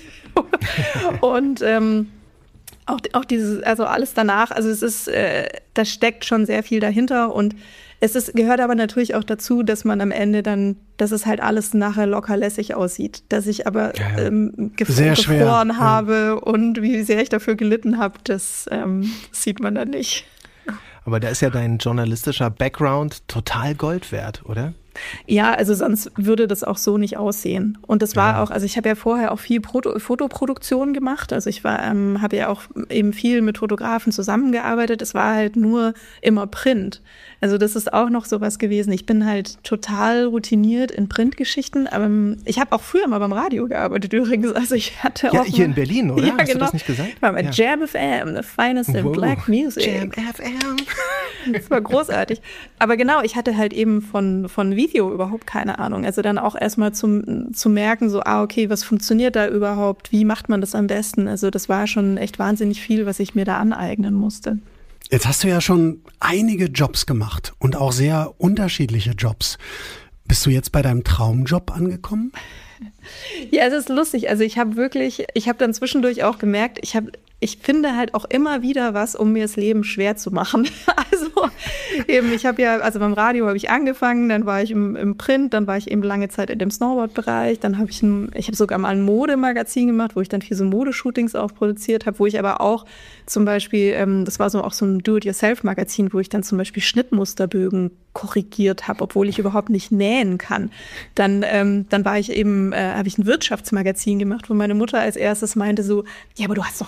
Und auch dieses, also alles danach, also es ist, da steckt schon sehr viel dahinter, und gehört aber natürlich auch dazu, dass man am Ende dann, dass es halt alles nachher locker lässig aussieht, dass ich aber gefroren habe, und wie sehr ich dafür gelitten habe, das sieht man dann nicht. Aber da ist ja dein journalistischer Background total Gold wert, oder? Ja, also sonst würde das auch so nicht aussehen. Und das war auch, also ich habe ja vorher auch viel Fotoproduktion gemacht. Also ich habe ja auch eben viel mit Fotografen zusammengearbeitet. Es war halt nur immer Print. Also das ist auch noch sowas gewesen. Ich bin halt total routiniert in Printgeschichten. Aber ich habe auch früher mal beim Radio gearbeitet übrigens. Also ich hatte auch hier in Berlin, oder? Ja, Hast genau. du das nicht gesagt? War bei Jam FM, the finest in Black Music. Jam FM. Das war großartig. Aber genau, ich hatte halt eben von Video überhaupt keine Ahnung. Also dann auch erstmal zu merken, so, okay, was funktioniert da überhaupt? Wie macht man das am besten? Also das war schon echt wahnsinnig viel, was ich mir da aneignen musste. Jetzt hast du ja schon einige Jobs gemacht und auch sehr unterschiedliche Jobs. Bist du jetzt bei deinem Traumjob angekommen? Ja, es ist lustig. Also ich habe dann zwischendurch auch gemerkt, ich finde halt auch immer wieder was, um mir das Leben schwer zu machen. Also eben, also beim Radio habe ich angefangen, dann war ich im Print, dann war ich eben lange Zeit in dem Snowboard-Bereich, dann habe ich habe sogar mal ein Modemagazin gemacht, wo ich dann viel so Modeshootings auch produziert habe, wo ich aber auch zum Beispiel, das war so auch so ein Do-it-yourself-Magazin, wo ich dann zum Beispiel Schnittmusterbögen korrigiert habe, obwohl ich überhaupt nicht nähen kann. Dann war ich eben, habe ich ein Wirtschaftsmagazin gemacht, wo meine Mutter als erstes meinte so, ja, aber du hast doch gar keine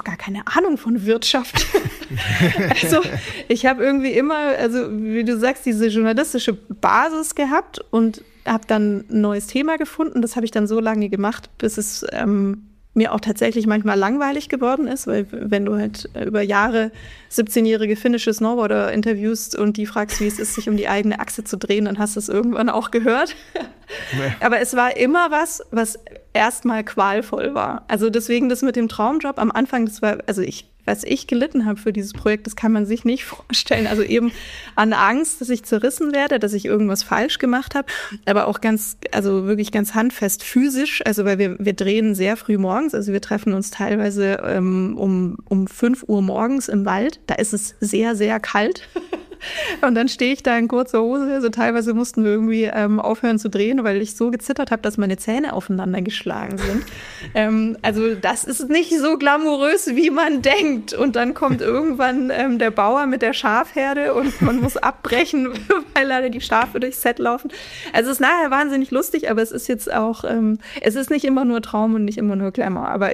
keine Ahnung von Wirtschaft. Also ich habe irgendwie immer, also wie du sagst, diese journalistische Basis gehabt und habe dann ein neues Thema gefunden. Das habe ich dann so lange gemacht, bis es mir auch tatsächlich manchmal langweilig geworden ist, weil wenn du halt über Jahre 17-jährige finnische Snowboarder interviewst und die fragst, wie es ist, sich um die eigene Achse zu drehen, dann hast du es irgendwann auch gehört. Nee. Aber es war immer was erstmal qualvoll war. Also deswegen das mit dem Traumjob am Anfang, das war, also was ich gelitten habe für dieses Projekt, das kann man sich nicht vorstellen. Also eben an Angst, dass ich zerrissen werde, dass ich irgendwas falsch gemacht habe, aber auch wirklich ganz handfest physisch. Also weil wir drehen sehr früh morgens, also wir treffen uns teilweise um 5 Uhr morgens im Wald. Da ist es sehr, sehr kalt. Und dann stehe ich da in kurzer Hose. Also teilweise mussten wir irgendwie aufhören zu drehen, weil ich so gezittert habe, dass meine Zähne aufeinander geschlagen sind. Also das ist nicht so glamourös, wie man denkt. Und dann kommt irgendwann der Bauer mit der Schafherde und man muss abbrechen, weil leider die Schafe durchs Set laufen. Also es ist nachher wahnsinnig lustig, aber es ist jetzt auch, es ist nicht immer nur Traum und nicht immer nur Glamour. Aber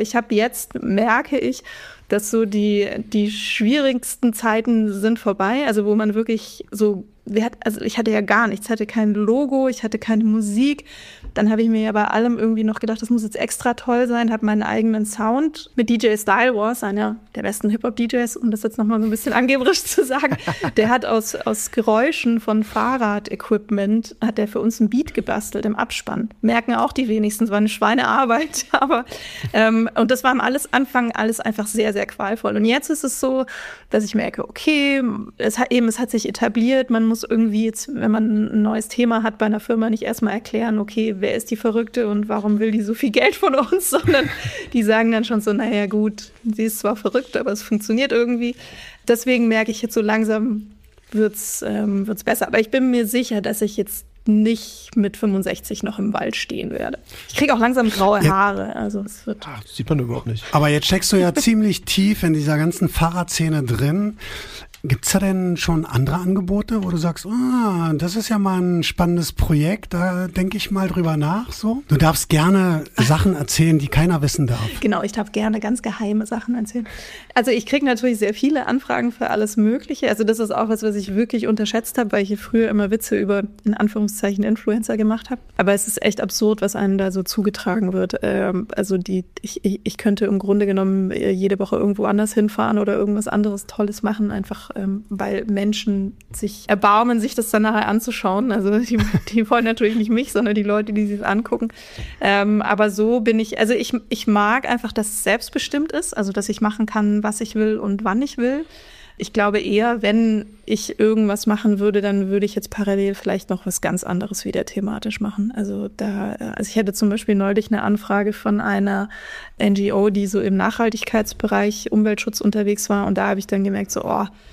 merke ich, dass so die schwierigsten Zeiten sind vorbei, also wo man wirklich so, ich hatte ja gar nichts, ich hatte kein Logo, ich hatte keine Musik. Dann habe ich mir ja bei allem irgendwie noch gedacht, das muss jetzt extra toll sein, habe meinen eigenen Sound mit DJ Style Wars, einer der besten Hip-Hop-DJs, um das jetzt nochmal so ein bisschen angeberisch zu sagen. Der hat aus Geräuschen von Fahrrad-Equipment, hat der für uns ein Beat gebastelt im Abspann. Merken auch die wenigsten, es war eine Schweinearbeit, aber und das war am Anfang alles einfach sehr, sehr qualvoll. Und jetzt ist es so, dass ich merke, okay, es hat sich etabliert, man muss irgendwie jetzt, wenn man ein neues Thema hat bei einer Firma, nicht erstmal erklären, okay, wer ist die Verrückte und warum will die so viel Geld von uns, sondern die sagen dann schon so, naja gut, sie ist zwar verrückt, aber es funktioniert irgendwie. Deswegen merke ich jetzt so langsam wird's besser. Aber ich bin mir sicher, dass ich jetzt nicht mit 65 noch im Wald stehen werde. Ich kriege auch langsam graue Haare. Also es wird. Das sieht man überhaupt nicht. Aber jetzt steckst du ja ziemlich tief in dieser ganzen Fahrradszene drin. Gibt's da denn schon andere Angebote, wo du sagst, das ist ja mal ein spannendes Projekt, da denke ich mal drüber nach, so? Du darfst gerne Sachen erzählen, die keiner wissen darf. Genau, ich darf gerne ganz geheime Sachen erzählen. Also ich kriege natürlich sehr viele Anfragen für alles Mögliche. Also das ist auch was ich wirklich unterschätzt habe, weil ich hier früher immer Witze über, in Anführungszeichen, Influencer gemacht habe. Aber es ist echt absurd, was einem da so zugetragen wird. Also ich könnte im Grunde genommen jede Woche irgendwo anders hinfahren oder irgendwas anderes Tolles machen, einfach weil Menschen sich erbarmen, sich das dann nachher anzuschauen. Also die wollen natürlich nicht mich, sondern die Leute, die sich angucken. Aber so bin ich, also ich mag einfach, dass es selbstbestimmt ist, also dass ich machen kann, was ich will und wann ich will. Ich glaube eher, wenn ich irgendwas machen würde, dann würde ich jetzt parallel vielleicht noch was ganz anderes wieder thematisch machen. Also ich hatte zum Beispiel neulich eine Anfrage von einer NGO, die so im Nachhaltigkeitsbereich Umweltschutz unterwegs war, und da habe ich dann gemerkt, so,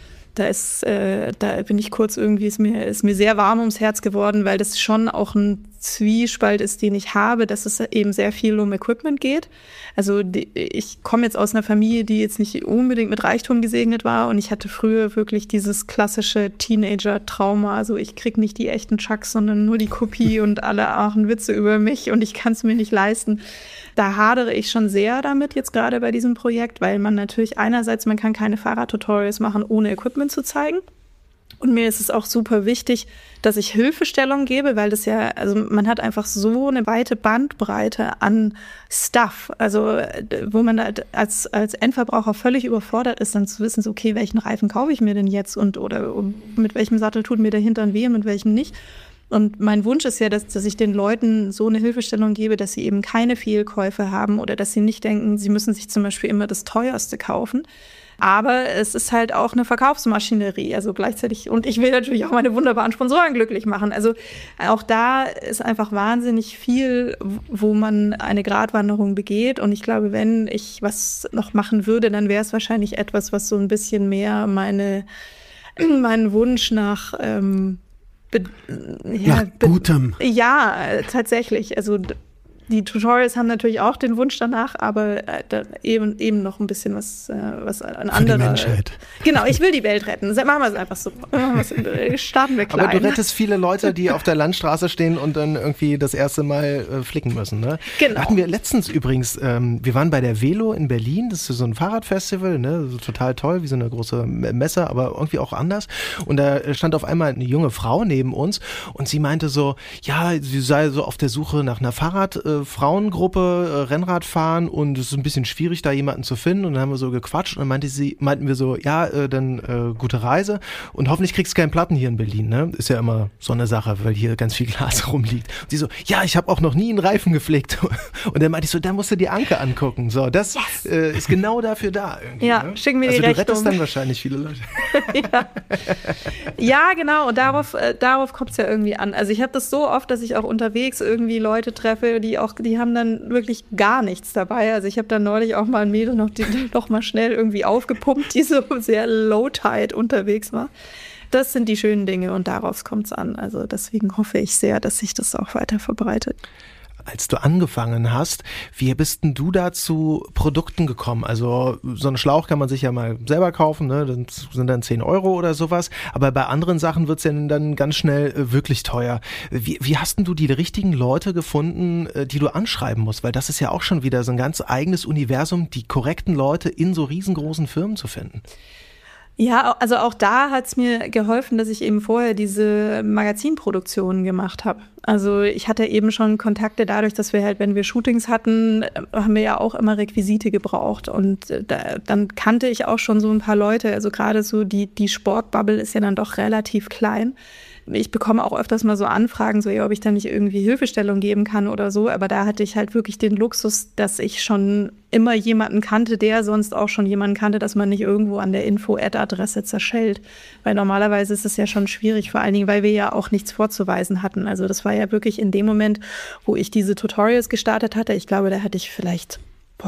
da bin ich kurz irgendwie, ist mir sehr warm ums Herz geworden, weil das schon auch ein Zwiespalt ist, den ich habe, dass es eben sehr viel um Equipment geht. Also ich komme jetzt aus einer Familie, die jetzt nicht unbedingt mit Reichtum gesegnet war, und ich hatte früher wirklich dieses klassische Teenager-Trauma. Also ich krieg nicht die echten Chucks, sondern nur die Kopie und alle machen Witze über mich und ich kann es mir nicht leisten. Da hadere ich schon sehr damit jetzt gerade bei diesem Projekt, weil man natürlich einerseits, man kann keine Fahrradtutorials machen, ohne Equipment zu zeigen. Und mir ist es auch super wichtig, dass ich Hilfestellung gebe, weil das ja, also man hat einfach so eine weite Bandbreite an Stuff, also wo man halt als Endverbraucher völlig überfordert ist, dann zu wissen, so, okay, welchen Reifen kaufe ich mir denn jetzt oder mit welchem Sattel tut mir der Hintern weh und mit welchem nicht. Und mein Wunsch ist ja, dass ich den Leuten so eine Hilfestellung gebe, dass sie eben keine Fehlkäufe haben oder dass sie nicht denken, sie müssen sich zum Beispiel immer das Teuerste kaufen. Aber es ist halt auch eine Verkaufsmaschinerie, also gleichzeitig, und ich will natürlich auch meine wunderbaren Sponsoren glücklich machen. Also auch da ist einfach wahnsinnig viel, wo man eine Gratwanderung begeht, und ich glaube, wenn ich was noch machen würde, dann wäre es wahrscheinlich etwas, was so ein bisschen mehr meinen Wunsch nach Gutem. Ja, tatsächlich, also die Tutorials haben natürlich auch den Wunsch danach, aber eben noch ein bisschen was an anderer. Die Menschheit. Genau, ich will die Welt retten. Machen wir es einfach so. Starten wir klein. Aber du rettest viele Leute, die auf der Landstraße stehen und dann irgendwie das erste Mal flicken müssen, ne? Genau. Hatten wir letztens übrigens, wir waren bei der Velo in Berlin, das ist so ein Fahrradfestival, ne? So total toll, wie so eine große Messe, aber irgendwie auch anders. Und da stand auf einmal eine junge Frau neben uns und sie meinte so, ja, sie sei so auf der Suche nach einer Frauengruppe, Rennradfahren und es ist ein bisschen schwierig, da jemanden zu finden. Und dann haben wir so gequatscht und dann meinten wir so, ja, dann gute Reise und hoffentlich kriegst du keinen Platten hier in Berlin, ne? Ist ja immer so eine Sache, weil hier ganz viel Glas rumliegt. Und sie so, ja, ich habe auch noch nie einen Reifen gepflegt. Und dann meinte ich so, da musst du die Anke angucken. So, das ist genau dafür da irgendwie. Ja, ne? schicken wir die Also du Rechnung. rettest dann wahrscheinlich viele Leute. Ja, genau. Und darauf kommt es ja irgendwie an. Also ich habe das so oft, dass ich auch unterwegs irgendwie Leute treffe, die haben dann wirklich gar nichts dabei. Also ich habe dann neulich auch mal ein Mädel noch mal schnell irgendwie aufgepumpt, die so sehr low-tide unterwegs war. Das sind die schönen Dinge und darauf kommt es an. Also deswegen hoffe ich sehr, dass sich das auch weiter verbreitet. Als du angefangen hast, wie bist denn du da zu Produkten gekommen? Also so einen Schlauch kann man sich ja mal selber kaufen, ne? Das sind dann 10 € oder sowas. Aber bei anderen Sachen wird's ja dann ganz schnell wirklich teuer. Wie hast denn du die richtigen Leute gefunden, die du anschreiben musst? Weil das ist ja auch schon wieder so ein ganz eigenes Universum, die korrekten Leute in so riesengroßen Firmen zu finden. Ja, also auch da hat's mir geholfen, dass ich eben vorher diese Magazinproduktionen gemacht habe. Also ich hatte eben schon Kontakte dadurch, dass wir halt, wenn wir Shootings hatten, haben wir ja auch immer Requisite gebraucht. Und dann kannte ich auch schon so ein paar Leute. Also gerade so die Sportbubble ist ja dann doch relativ klein. Ich bekomme auch öfters mal so Anfragen, so, ja, ob ich da nicht irgendwie Hilfestellung geben kann oder so. Aber da hatte ich halt wirklich den Luxus, dass ich schon immer jemanden kannte, der sonst auch schon jemanden kannte, dass man nicht irgendwo an der Info-Ad-Adresse zerschellt. Weil normalerweise ist es ja schon schwierig, vor allen Dingen, weil wir ja auch nichts vorzuweisen hatten. Also das war ja wirklich in dem Moment, wo ich diese Tutorials gestartet hatte. Ich glaube, da hatte ich vielleicht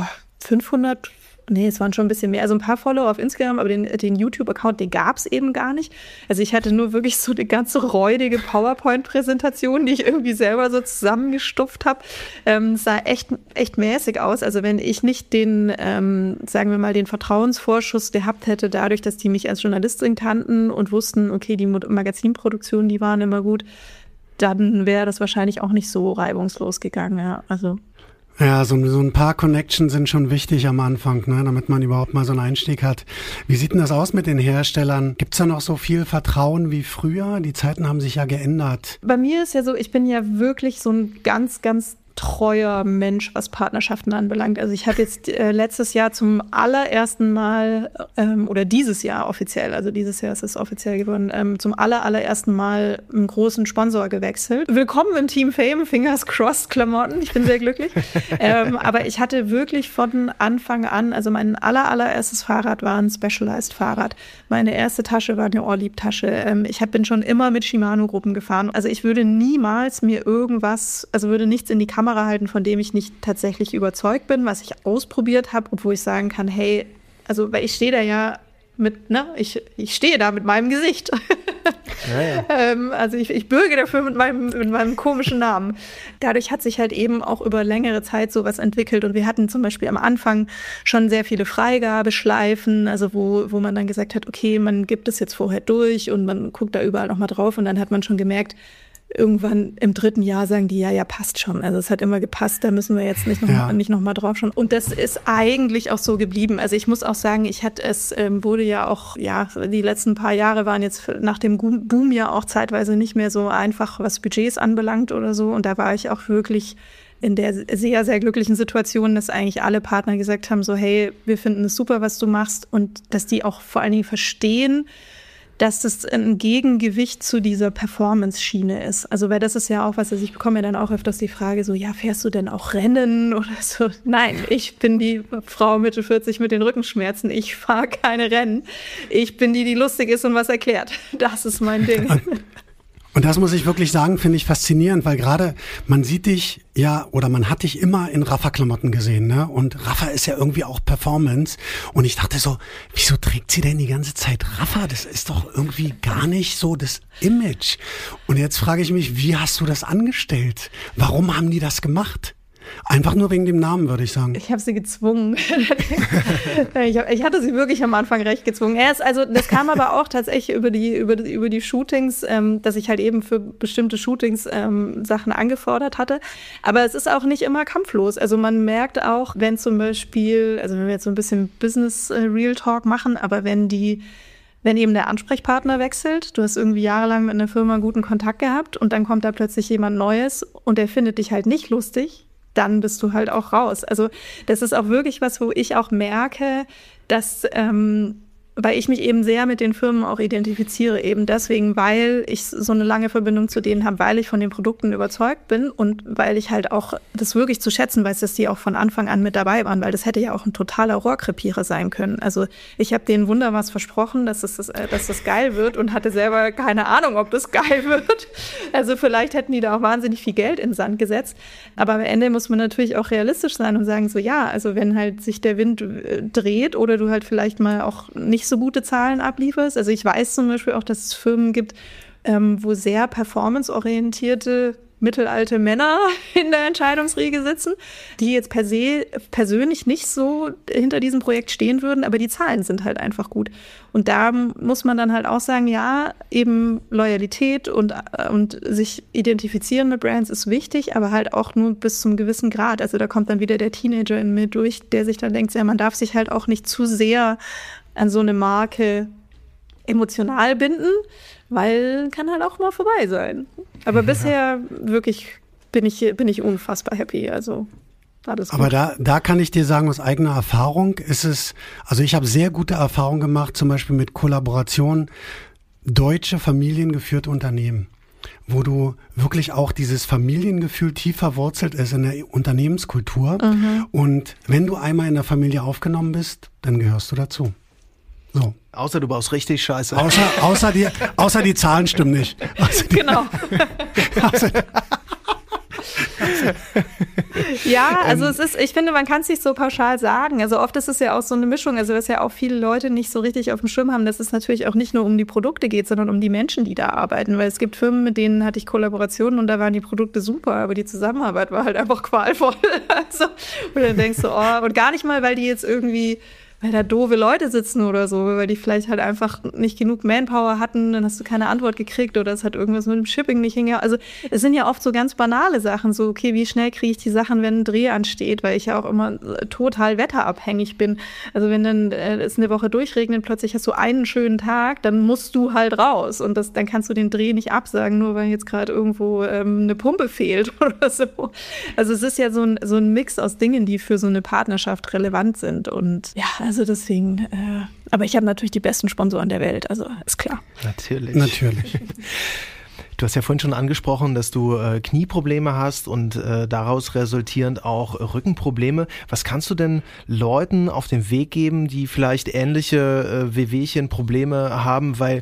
500. Nee, es waren schon ein bisschen mehr. Also ein paar Follower auf Instagram, aber den YouTube-Account, den gab's eben gar nicht. Also ich hatte nur wirklich so eine ganze räudige PowerPoint-Präsentation, die ich irgendwie selber so zusammengestupft habe. Es sah echt mäßig aus. Also wenn ich nicht den, sagen wir mal, den Vertrauensvorschuss gehabt hätte, dadurch, dass die mich als Journalistin kannten und wussten, okay, die Magazinproduktionen, die waren immer gut, dann wäre das wahrscheinlich auch nicht so reibungslos gegangen. Ja, also ja, so ein paar Connections sind schon wichtig am Anfang, ne, damit man überhaupt mal so einen Einstieg hat. Wie sieht denn das aus mit den Herstellern? Gibt's da noch so viel Vertrauen wie früher? Die Zeiten haben sich ja geändert. Bei mir ist ja so, ich bin ja wirklich so ein ganz, ganz treuer Mensch, was Partnerschaften anbelangt. Also ich habe jetzt letztes Jahr zum allerersten Mal, oder dieses Jahr offiziell, also dieses Jahr ist es offiziell geworden, zum allerersten Mal einen großen Sponsor gewechselt. Willkommen im Team Fame, Fingers crossed Klamotten, ich bin sehr glücklich. Aber ich hatte wirklich von Anfang an, also mein allererstes Fahrrad war ein Specialized Fahrrad. Meine erste Tasche war eine Orlieb-Tasche. Ich bin schon immer mit Shimano-Gruppen gefahren. Also ich würde niemals mir würde nichts in die Kamera halten, von dem ich nicht tatsächlich überzeugt bin, was ich ausprobiert habe und wo ich sagen kann, hey, also weil ich stehe da ja mit, ne, ich stehe da mit meinem Gesicht. Ja. Also ich bürge dafür mit meinem komischen Namen. Dadurch hat sich halt eben auch über längere Zeit sowas entwickelt und wir hatten zum Beispiel am Anfang schon sehr viele Freigabeschleifen, also wo man dann gesagt hat, okay, man gibt es jetzt vorher durch und man guckt da überall nochmal drauf und dann hat man schon gemerkt, irgendwann im 3. Jahr sagen die, ja, passt schon. Also es hat immer gepasst, da müssen wir jetzt nicht noch mal drauf schauen. Und das ist eigentlich auch so geblieben. Also ich muss auch sagen, wurde ja auch, die letzten paar Jahre waren jetzt nach dem Boom ja auch zeitweise nicht mehr so einfach, was Budgets anbelangt oder so. Und da war ich auch wirklich in der sehr, sehr glücklichen Situation, dass eigentlich alle Partner gesagt haben, so, hey, wir finden es super, was du machst. Und dass die auch vor allen Dingen verstehen, dass das ein Gegengewicht zu dieser Performance-Schiene ist. Also, weil das ist ja auch was, also ich bekomme ja dann auch öfters die Frage so, ja, fährst du denn auch Rennen oder so? Nein, ich bin die Frau Mitte 40 mit den Rückenschmerzen. Ich fahre keine Rennen. Ich bin die lustig ist und was erklärt. Das ist mein Ding. Und das muss ich wirklich sagen, finde ich faszinierend, weil gerade man sieht dich oder man hat dich immer in Rafa-Klamotten gesehen, ne? Und Rafa ist ja irgendwie auch Performance. Und ich dachte so, wieso trägt sie denn die ganze Zeit Rafa? Das ist doch irgendwie gar nicht so das Image. Und jetzt frage ich mich, wie hast du das angestellt? Warum haben die das gemacht? Einfach nur wegen dem Namen, würde ich sagen. Ich habe sie gezwungen. Ich hatte sie wirklich am Anfang recht gezwungen. Das kam aber auch tatsächlich über die Shootings, dass ich halt eben für bestimmte Shootings Sachen angefordert hatte. Aber es ist auch nicht immer kampflos. Also man merkt auch, wenn zum Beispiel, also wenn wir jetzt so ein bisschen Business Real Talk machen, aber wenn eben der Ansprechpartner wechselt, du hast irgendwie jahrelang mit einer Firma guten Kontakt gehabt und dann kommt da plötzlich jemand Neues und der findet dich halt nicht lustig, dann bist du halt auch raus. Also das ist auch wirklich was, wo ich auch merke, dass, weil ich mich eben sehr mit den Firmen auch identifiziere, eben deswegen, weil ich so eine lange Verbindung zu denen habe, weil ich von den Produkten überzeugt bin und weil ich halt auch das wirklich zu schätzen weiß, dass die auch von Anfang an mit dabei waren, weil das hätte ja auch ein totaler Rohrkrepierer sein können. Also ich habe denen Wunder was versprochen, dass das geil wird und hatte selber keine Ahnung, ob das geil wird. Also vielleicht hätten die da auch wahnsinnig viel Geld in den Sand gesetzt. Aber am Ende muss man natürlich auch realistisch sein und sagen so, ja, also wenn halt sich der Wind dreht oder du halt vielleicht mal auch nicht so gute Zahlen ablieferst. Also ich weiß zum Beispiel auch, dass es Firmen gibt, wo sehr performanceorientierte mittelalte Männer in der Entscheidungsriege sitzen, die jetzt per se persönlich nicht so hinter diesem Projekt stehen würden, aber die Zahlen sind halt einfach gut. Und da muss man dann halt auch sagen, ja, eben Loyalität und sich identifizieren mit Brands ist wichtig, aber halt auch nur bis zum gewissen Grad. Also da kommt dann wieder der Teenager in mir durch, der sich dann denkt, ja, man darf sich halt auch nicht zu sehr an so eine Marke emotional binden, weil kann halt auch mal vorbei sein. Aber bisher wirklich bin ich unfassbar happy. Also alles gut. Aber da kann ich dir sagen, aus eigener Erfahrung also ich habe sehr gute Erfahrungen gemacht, zum Beispiel mit Kollaborationen deutsche familiengeführte Unternehmen, wo du wirklich auch dieses Familiengefühl tief verwurzelt ist in der Unternehmenskultur. Mhm. Und wenn du einmal in der Familie aufgenommen bist, dann gehörst du dazu. So. Außer du baust richtig Scheiße. Außer die Zahlen stimmen nicht. Genau. Ja, also ich finde, man kann es nicht so pauschal sagen. Also oft ist es ja auch so eine Mischung, also dass ja auch viele Leute nicht so richtig auf dem Schirm haben, dass es natürlich auch nicht nur um die Produkte geht, sondern um die Menschen, die da arbeiten. Weil es gibt Firmen, mit denen hatte ich Kollaborationen und da waren die Produkte super, aber die Zusammenarbeit war halt einfach qualvoll. Also, und dann denkst du, und gar nicht mal, weil die jetzt irgendwie weil da doofe Leute sitzen oder so, weil die vielleicht halt einfach nicht genug Manpower hatten, dann hast du keine Antwort gekriegt oder es hat irgendwas mit dem Shipping nicht hingehauen. Also es sind ja oft so ganz banale Sachen, so okay, wie schnell kriege ich die Sachen, wenn ein Dreh ansteht, weil ich ja auch immer total wetterabhängig bin. Also wenn dann es eine Woche durchregnet, plötzlich hast du einen schönen Tag, dann musst du halt raus und dann kannst du den Dreh nicht absagen, nur weil jetzt gerade irgendwo eine Pumpe fehlt oder so. Also es ist ja so ein Mix aus Dingen, die für so eine Partnerschaft relevant sind und ja, also deswegen, aber ich habe natürlich die besten Sponsoren der Welt, also ist klar. Natürlich. Du hast ja vorhin schon angesprochen, dass du Knieprobleme hast und daraus resultierend auch Rückenprobleme. Was kannst du denn Leuten auf den Weg geben, die vielleicht ähnliche Wehwehchen, Probleme haben, weil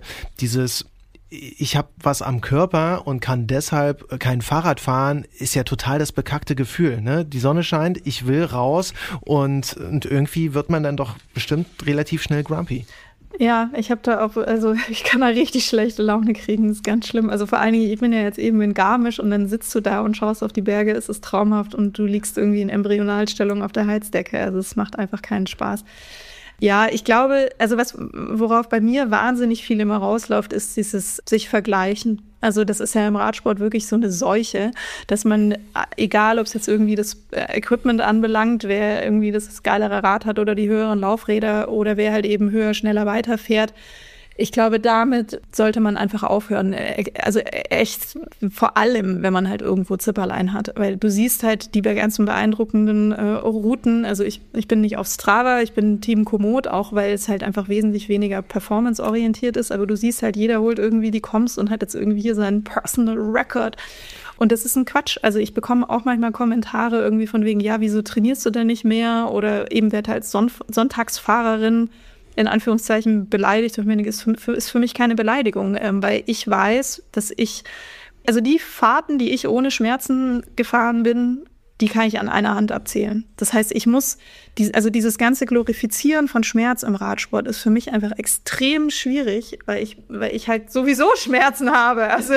ich habe was am Körper und kann deshalb kein Fahrrad fahren, ist ja total das bekackte Gefühl, ne? Die Sonne scheint, ich will raus und irgendwie wird man dann doch bestimmt relativ schnell grumpy. Ja, ich habe da auch, also ich kann da richtig schlechte Laune kriegen, das ist ganz schlimm. Also vor allen Dingen, ich bin ja jetzt eben in Garmisch und dann sitzt du da und schaust auf die Berge, es ist traumhaft und du liegst irgendwie in Embryonalstellung auf der Heizdecke, also es macht einfach keinen Spaß. Ja, ich glaube, also worauf bei mir wahnsinnig viel immer rausläuft, ist dieses sich vergleichen. Also das ist ja im Radsport wirklich so eine Seuche, dass man, egal ob es jetzt irgendwie das Equipment anbelangt, wer irgendwie das geilere Rad hat oder die höheren Laufräder oder wer halt eben höher, schneller weiterfährt, ich glaube, damit sollte man einfach aufhören. Also echt, vor allem, wenn man halt irgendwo Zipperlein hat. Weil du siehst halt die ganzen beeindruckenden Routen. Also ich bin nicht auf Strava, ich bin Team Komoot, auch weil es halt einfach wesentlich weniger performanceorientiert ist. Aber du siehst halt, jeder holt irgendwie die Comps und hat jetzt irgendwie hier seinen Personal Record. Und das ist ein Quatsch. Also ich bekomme auch manchmal Kommentare irgendwie von wegen, ja, wieso trainierst du denn nicht mehr? Oder eben werd halt Sonntagsfahrerin in Anführungszeichen beleidigt, ist für mich keine Beleidigung, weil ich weiß, dass also die Fahrten, die ich ohne Schmerzen gefahren bin, die kann ich an einer Hand abzählen. Das heißt, ich muss, dieses ganze Glorifizieren von Schmerz im Radsport ist für mich einfach extrem schwierig, weil ich halt sowieso Schmerzen habe. Also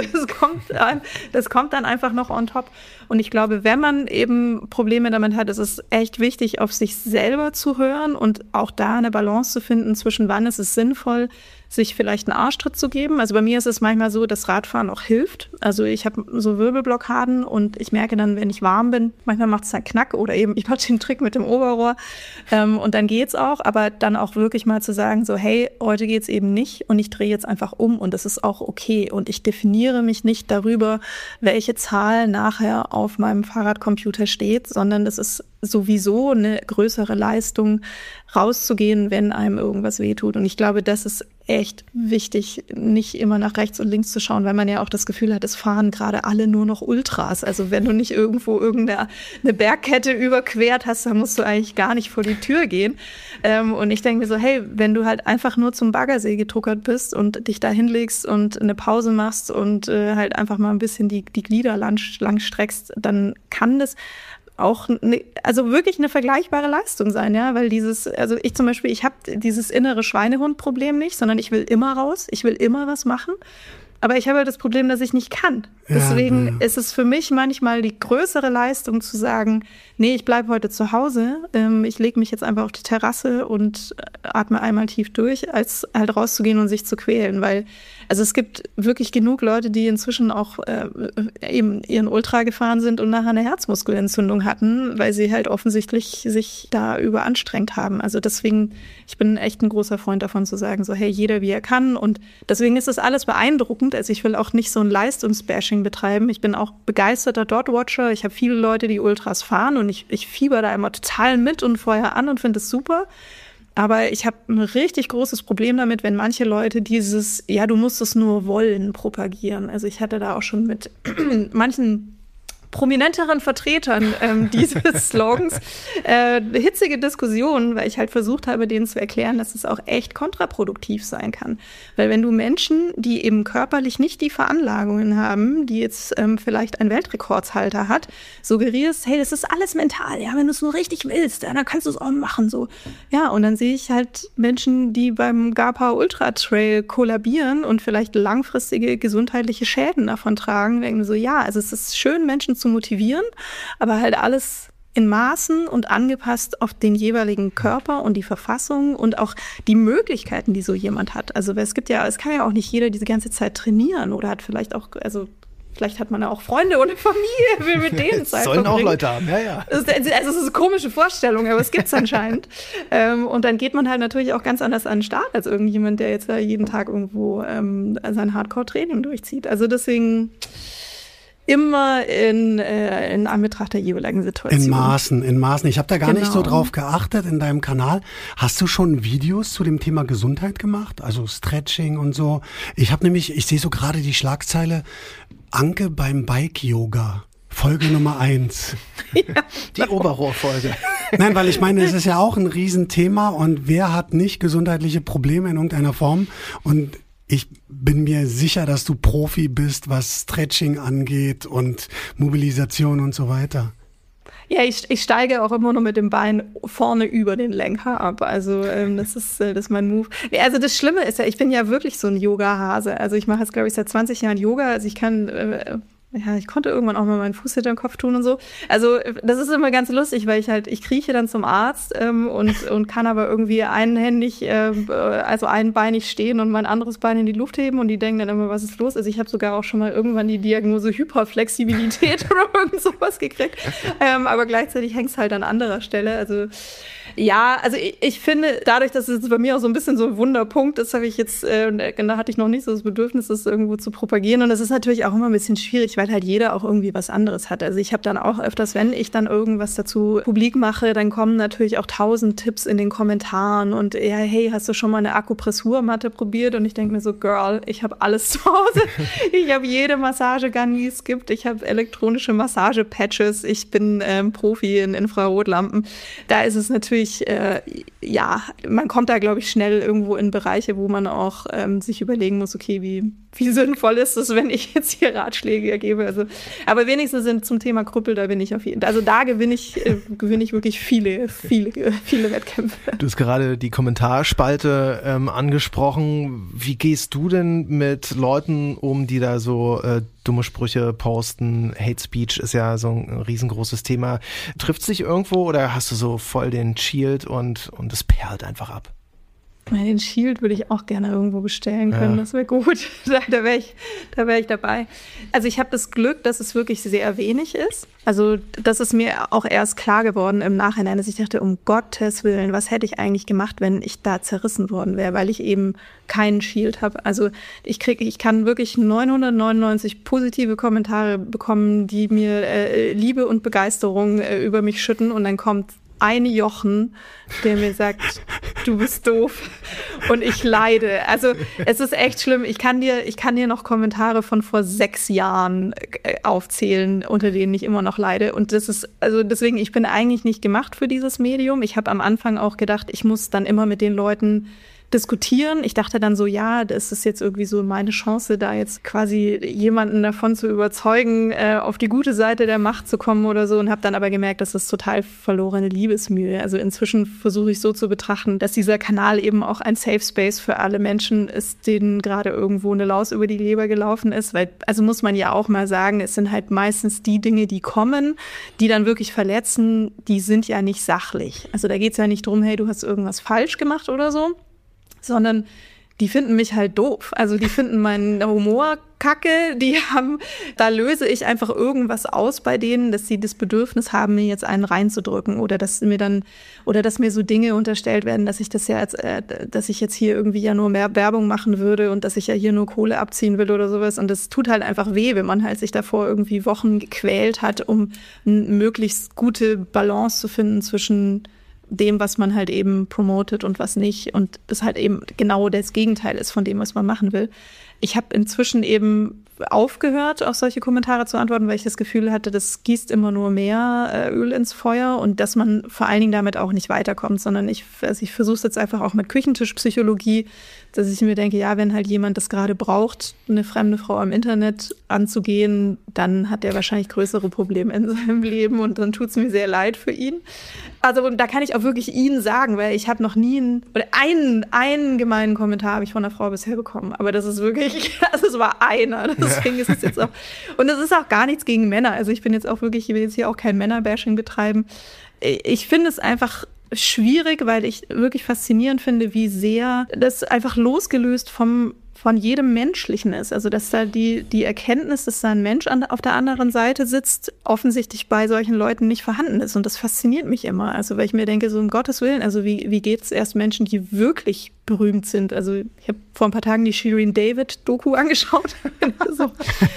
das kommt dann einfach noch on top. Und ich glaube, wenn man eben Probleme damit hat, ist es echt wichtig, auf sich selber zu hören und auch da eine Balance zu finden zwischen wann ist es sinnvoll, sich vielleicht einen Arschtritt zu geben. Also bei mir ist es manchmal so, dass Radfahren auch hilft. Also ich habe so Wirbelblockaden und ich merke dann, wenn ich warm bin, manchmal macht es dann Knack oder eben ich mache den Trick mit dem Oberrohr und dann geht's auch. Aber dann auch wirklich mal zu sagen, so hey, heute geht's eben nicht und ich drehe jetzt einfach um und das ist auch okay. Und ich definiere mich nicht darüber, welche Zahl nachher auf meinem Fahrradcomputer steht, sondern das ist sowieso eine größere Leistung, rauszugehen, wenn einem irgendwas wehtut. Und ich glaube, das ist echt wichtig, nicht immer nach rechts und links zu schauen, weil man ja auch das Gefühl hat, es fahren gerade alle nur noch Ultras. Also wenn du nicht irgendwo irgendeine Bergkette überquert hast, dann musst du eigentlich gar nicht vor die Tür gehen. Und ich denke mir so, hey, wenn du halt einfach nur zum Baggersee getuckert bist und dich da hinlegst und eine Pause machst und halt einfach mal ein bisschen die Glieder lang streckst, dann kann das auch wirklich eine vergleichbare Leistung sein, ja, weil ich zum Beispiel, ich habe dieses innere Schweinehund-Problem nicht, sondern ich will immer raus, ich will immer was machen, aber ich habe halt das Problem, dass ich nicht kann. Deswegen ist es für mich manchmal die größere Leistung zu sagen, nee, ich bleibe heute zu Hause, ich lege mich jetzt einfach auf die Terrasse und atme einmal tief durch, als halt rauszugehen und sich zu quälen, weil also es gibt wirklich genug Leute, die inzwischen auch eben ihren Ultra gefahren sind und nachher eine Herzmuskelentzündung hatten, weil sie halt offensichtlich sich da überanstrengt haben. Also deswegen, ich bin echt ein großer Freund davon zu sagen, so hey, jeder wie er kann und deswegen ist das alles beeindruckend. Also ich will auch nicht so ein Leistungsbashing betreiben. Ich bin auch begeisterter Dot-Watcher. Ich habe viele Leute, die Ultras fahren und ich fieber da immer total mit und vorher an und finde es super. Aber ich habe ein richtig großes Problem damit, wenn manche Leute dieses, ja, du musst es nur wollen, propagieren. Also ich hatte da auch schon mit manchen prominenteren Vertretern dieses Slogans hitzige Diskussionen, weil ich halt versucht habe, denen zu erklären, dass es auch echt kontraproduktiv sein kann. Weil wenn du Menschen, die eben körperlich nicht die Veranlagungen haben, die jetzt vielleicht ein Weltrekordshalter hat, suggerierst, hey, das ist alles mental, ja, wenn du es nur richtig willst, ja, dann kannst du es auch machen, so. Ja, und dann sehe ich halt Menschen, die beim Gapa Ultra Trail kollabieren und vielleicht langfristige gesundheitliche Schäden davon tragen, denken so, ja, also es ist schön, Menschen zu motivieren, aber halt alles in Maßen und angepasst auf den jeweiligen Körper und die Verfassung und auch die Möglichkeiten, die so jemand hat. Also es kann ja auch nicht jeder diese ganze Zeit trainieren oder hat vielleicht auch, also vielleicht hat man ja auch Freunde oder Familie, will mit denen Zeit sollen verbringen. auch Leute haben, ja. Also es ist eine komische Vorstellung, aber es gibt's anscheinend. Und dann geht man halt natürlich auch ganz anders an den Start als irgendjemand, der jetzt ja jeden Tag irgendwo sein Hardcore-Training durchzieht. Also deswegen immer in Anbetracht der jeweiligen Situation. In Maßen. Ich habe da gar nicht so drauf geachtet in deinem Kanal. Hast du schon Videos zu dem Thema Gesundheit gemacht? Also Stretching und so? Ich sehe so gerade die Schlagzeile Anke beim Bike-Yoga. Folge Nummer 1. Ja, die Oberrohrfolge. Nein, weil ich meine, es ist ja auch ein Riesenthema und wer hat nicht gesundheitliche Probleme in irgendeiner Form? Und ich bin mir sicher, dass du Profi bist, was Stretching angeht und Mobilisation und so weiter. Ja, ich steige auch immer nur mit dem Bein vorne über den Lenker ab. Also das ist mein Move. Also das Schlimme ist ja, ich bin ja wirklich so ein Yoga-Hase. Also ich mache jetzt, glaube ich, seit 20 Jahren Yoga. Also ich konnte irgendwann auch mal meinen Fuß hinter den Kopf tun und so. Also das ist immer ganz lustig, weil ich krieche dann zum Arzt und kann aber irgendwie einhändig, also einbeinig stehen und mein anderes Bein in die Luft heben und die denken dann immer, was ist los? Also ich habe sogar auch schon mal irgendwann die Diagnose Hyperflexibilität oder irgend sowas gekriegt. Aber gleichzeitig hängt es halt an anderer Stelle. Also ja, also ich finde, dadurch, dass es bei mir auch so ein bisschen so ein Wunderpunkt ist, habe ich jetzt, da hatte ich noch nicht so das Bedürfnis, das irgendwo zu propagieren. Und das ist natürlich auch immer ein bisschen schwierig, weil halt jeder auch irgendwie was anderes hat. Also ich habe dann auch öfters, wenn ich dann irgendwas dazu publik mache, dann kommen natürlich auch 1000 Tipps in den Kommentaren und ja, hey, hast du schon mal eine Akupressurmatte probiert? Und ich denke mir so, Girl, ich habe alles zu Hause. Ich habe jede Massagegun, die es gibt. Ich habe elektronische Massagepatches. Ich bin Profi in Infrarotlampen. Da ist es natürlich man kommt da, glaube ich, schnell irgendwo in Bereiche, wo man auch sich überlegen muss, okay, wie sinnvoll ist es, wenn ich jetzt hier Ratschläge gebe. Also, aber wenigstens zum Thema Krüppel, da bin ich auf jeden Fall. Also da gewinne ich wirklich viele Wettkämpfe. Du hast gerade die Kommentarspalte angesprochen. Wie gehst du denn mit Leuten um, die da so dumme Sprüche posten? Hate Speech ist ja so ein riesengroßes Thema. Trifft es dich irgendwo oder hast du so voll den Shield und es perlt einfach ab? Den Shield würde ich auch gerne irgendwo bestellen können, das wäre gut. Da wäre ich dabei. Also ich habe das Glück, dass es wirklich sehr wenig ist. Also das ist mir auch erst klar geworden im Nachhinein, dass ich dachte, um Gottes Willen, was hätte ich eigentlich gemacht, wenn ich da zerrissen worden wäre, weil ich eben keinen Shield habe. Also ich kann wirklich 999 positive Kommentare bekommen, die mir Liebe und Begeisterung über mich schütten und dann kommt ein Jochen, der mir sagt, du bist doof und ich leide. Also es ist echt schlimm. Ich kann dir noch Kommentare von vor 6 Jahren aufzählen, unter denen ich immer noch leide. Und das ist, also deswegen, ich bin eigentlich nicht gemacht für dieses Medium. Ich habe am Anfang auch gedacht, ich muss dann immer mit den Leuten diskutieren. Ich dachte dann so, ja, das ist jetzt irgendwie so meine Chance, da jetzt quasi jemanden davon zu überzeugen, auf die gute Seite der Macht zu kommen oder so, und habe dann aber gemerkt, das ist total verlorene Liebesmühe. Also inzwischen versuche ich so zu betrachten, dass dieser Kanal eben auch ein Safe Space für alle Menschen ist, denen gerade irgendwo eine Laus über die Leber gelaufen ist, weil, also muss man ja auch mal sagen, es sind halt meistens die Dinge, die kommen, die dann wirklich verletzen, die sind ja nicht sachlich. Also da geht's ja nicht drum, hey, du hast irgendwas falsch gemacht oder so, sondern die finden mich halt doof. Also die finden meinen Humor kacke, da löse ich einfach irgendwas aus bei denen, dass sie das Bedürfnis haben, mir jetzt einen reinzudrücken oder dass mir so Dinge unterstellt werden, dass ich dass ich jetzt hier irgendwie ja nur mehr Werbung machen würde und dass ich ja hier nur Kohle abziehen will oder sowas. Und das tut halt einfach weh, wenn man halt sich davor irgendwie Wochen gequält hat, um eine möglichst gute Balance zu finden zwischen dem, was man halt eben promotet und was nicht, und das halt eben genau das Gegenteil ist von dem, was man machen will. Ich habe inzwischen eben aufgehört, auf solche Kommentare zu antworten, weil ich das Gefühl hatte, das gießt immer nur mehr Öl ins Feuer und dass man vor allen Dingen damit auch nicht weiterkommt, sondern ich versuche es jetzt einfach auch mit Küchentischpsychologie, dass ich mir denke, ja, wenn halt jemand das gerade braucht, eine fremde Frau im Internet anzugehen, dann hat er wahrscheinlich größere Probleme in seinem Leben und dann tut es mir sehr leid für ihn. Also da kann ich auch wirklich ihn sagen, weil ich habe noch nie einen gemeinen Kommentar habe ich von einer Frau bisher bekommen, aber das ist wirklich, also es war einer, deswegen ist es jetzt auch, und es ist auch gar nichts gegen Männer, also ich will jetzt hier auch kein Männerbashing betreiben. Ich finde es einfach schwierig, weil ich wirklich faszinierend finde, wie sehr das einfach losgelöst von jedem Menschlichen ist. Also dass da die Erkenntnis, dass da ein Mensch auf der anderen Seite sitzt, offensichtlich bei solchen Leuten nicht vorhanden ist. Und das fasziniert mich immer. Also weil ich mir denke, so um Gottes Willen, also wie geht es erst Menschen, die wirklich berühmt sind? Also ich habe vor ein paar Tagen die Shirin David-Doku angeschaut. So,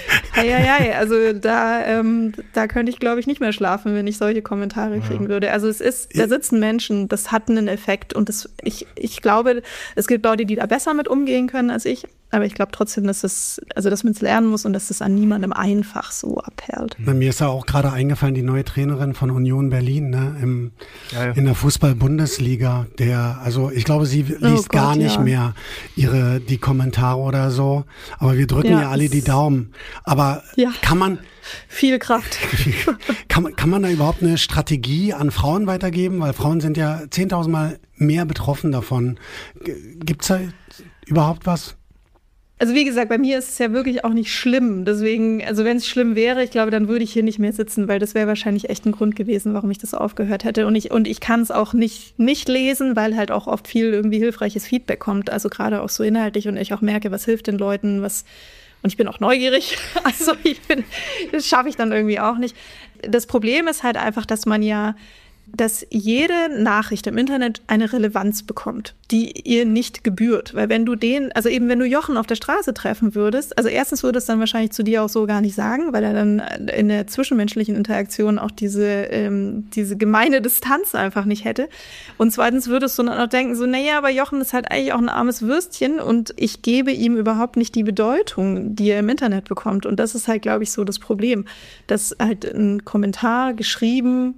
also da könnte ich, glaube ich, nicht mehr schlafen, wenn ich solche Kommentare kriegen würde. Also da sitzen Menschen, das hat einen Effekt. Und ich glaube, es gibt Leute, die da besser mit umgehen können als ich. Aber ich glaube trotzdem, dass man es lernen muss und dass es an niemandem einfach so abperlt. Mir ist ja auch gerade eingefallen, die neue Trainerin von Union Berlin, ne, in der Fußball-Bundesliga, also ich glaube, sie liest gar nicht mehr die Kommentare oder so. Aber wir drücken ja alle die Daumen. Aber kann man viel Kraft. Kann man da überhaupt eine Strategie an Frauen weitergeben? Weil Frauen sind ja 10.000 Mal mehr betroffen davon. Gibt's da überhaupt was? Also wie gesagt, bei mir ist es ja wirklich auch nicht schlimm. Deswegen, also wenn es schlimm wäre, ich glaube, dann würde ich hier nicht mehr sitzen, weil das wäre wahrscheinlich echt ein Grund gewesen, warum ich das aufgehört hätte. Und ich kann es auch nicht lesen, weil halt auch oft viel irgendwie hilfreiches Feedback kommt. Also gerade auch so inhaltlich, und ich auch merke, was hilft den Leuten, und ich bin auch neugierig. Also das schaffe ich dann irgendwie auch nicht. Das Problem ist halt einfach, dass jede Nachricht im Internet eine Relevanz bekommt, die ihr nicht gebührt. Weil wenn du wenn du Jochen auf der Straße treffen würdest, also erstens würde es dann wahrscheinlich zu dir auch so gar nicht sagen, weil er dann in der zwischenmenschlichen Interaktion auch diese gemeine Distanz einfach nicht hätte. Und zweitens würdest du dann auch denken, so, naja, aber Jochen ist halt eigentlich auch ein armes Würstchen und ich gebe ihm überhaupt nicht die Bedeutung, die er im Internet bekommt. Und das ist halt, glaube ich, so das Problem, dass halt ein Kommentar geschrieben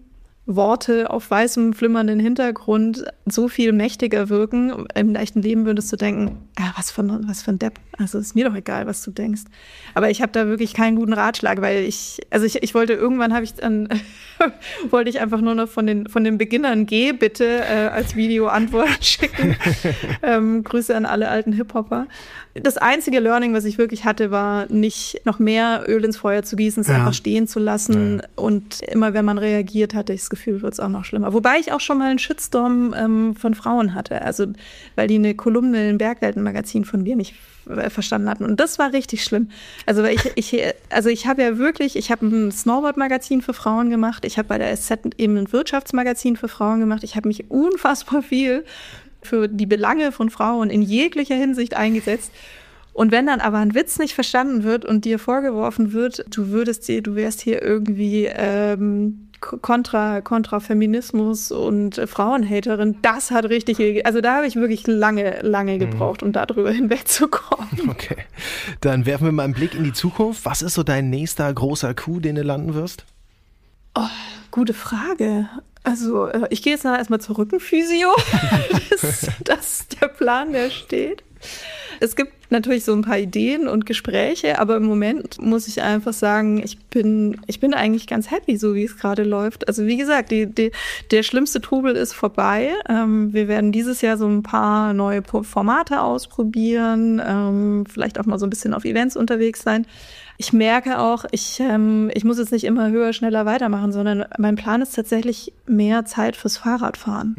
Worte auf weißem, flimmernden Hintergrund so viel mächtiger wirken. Im echten Leben würdest du denken, was für ein Depp. Also ist mir doch egal, was du denkst. Aber ich habe da wirklich keinen guten Ratschlag, weil ich wollte, irgendwann wollte ich einfach nur noch von den Beginnern geh bitte als Videoantwort schicken. Grüße an alle alten Hip-Hopper. Das einzige Learning, was ich wirklich hatte, war nicht noch mehr Öl ins Feuer zu gießen, es einfach stehen zu lassen. Ja. Und immer, wenn man reagiert, hatte ich das Gefühl, wird es auch noch schlimmer. Wobei ich auch schon mal einen Shitstorm von Frauen hatte. Also, weil die eine Kolumne im Bergwelten-Magazin von mir nicht verstanden hatten. Und das war richtig schlimm. Also, ich habe ein Snowboard-Magazin für Frauen gemacht. Ich habe bei der SZ eben ein Wirtschaftsmagazin für Frauen gemacht. Ich habe mich unfassbar viel für die Belange von Frauen in jeglicher Hinsicht eingesetzt. Und wenn dann aber ein Witz nicht verstanden wird und dir vorgeworfen wird, du wärst hier irgendwie kontra Feminismus und Frauenhaterin, das hat richtig, also da habe ich wirklich lange gebraucht, um darüber hinwegzukommen. Okay, dann werfen wir mal einen Blick in die Zukunft. Was ist so dein nächster großer Coup, den du landen wirst? Oh, gute Frage. Also ich gehe jetzt erstmal zur Rückenphysio. Das ist der Plan, der steht. Es gibt natürlich so ein paar Ideen und Gespräche, aber im Moment muss ich einfach sagen, ich bin eigentlich ganz happy, so wie es gerade läuft. Also wie gesagt, der schlimmste Trubel ist vorbei. Wir werden dieses Jahr so ein paar neue Formate ausprobieren, vielleicht auch mal so ein bisschen auf Events unterwegs sein. Ich merke auch, ich muss jetzt nicht immer höher, schneller weitermachen, sondern mein Plan ist tatsächlich mehr Zeit fürs Fahrradfahren.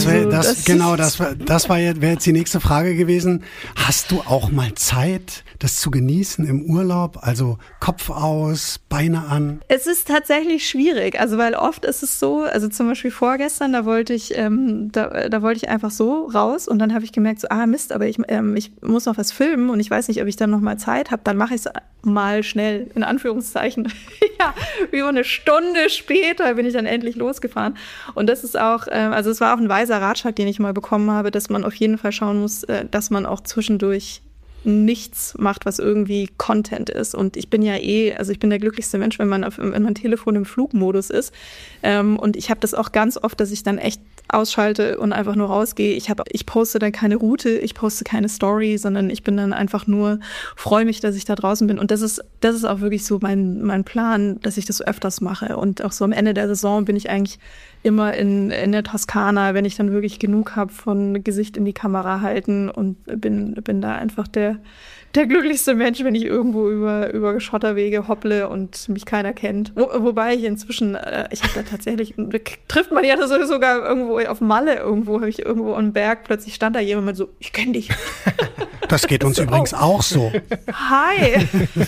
Das wäre jetzt die nächste Frage gewesen. Hast du auch mal Zeit, das zu genießen im Urlaub? Also Kopf aus, Beine an? Es ist tatsächlich schwierig, also weil oft ist es so, also zum Beispiel vorgestern, da wollte ich einfach so raus und dann habe ich gemerkt, so, Mist, aber ich muss noch was filmen und ich weiß nicht, ob ich dann noch mal Zeit habe, dann mache ich es mal schnell, in Anführungszeichen. Ja, über eine Stunde später bin ich dann endlich losgefahren. Und das ist auch, also es war auch ein weiser Ratschlag, den ich mal bekommen habe, dass man auf jeden Fall schauen muss, dass man auch zwischendurch nichts macht, was irgendwie Content ist. Und ich bin ja ich bin der glücklichste Mensch, wenn mein Telefon im Flugmodus ist. Und ich habe das auch ganz oft, dass ich dann echt ausschalte und einfach nur rausgehe. Ich poste dann keine Route, ich poste keine Story, sondern ich bin dann einfach nur, freue mich, dass ich da draußen bin. Und das ist auch wirklich so mein Plan, dass ich das öfters mache. Und auch so am Ende der Saison bin ich eigentlich immer in der Toskana, wenn ich dann wirklich genug habe von Gesicht in die Kamera halten und bin da einfach der glücklichste Mensch, wenn ich irgendwo über Schotterwege hopple und mich keiner kennt. Wobei ich inzwischen, ich habe da tatsächlich, trifft man ja sogar irgendwo auf Malle habe ich irgendwo am Berg, plötzlich stand da jemand mit so, ich kenne dich. Das geht uns übrigens auch so. Hi.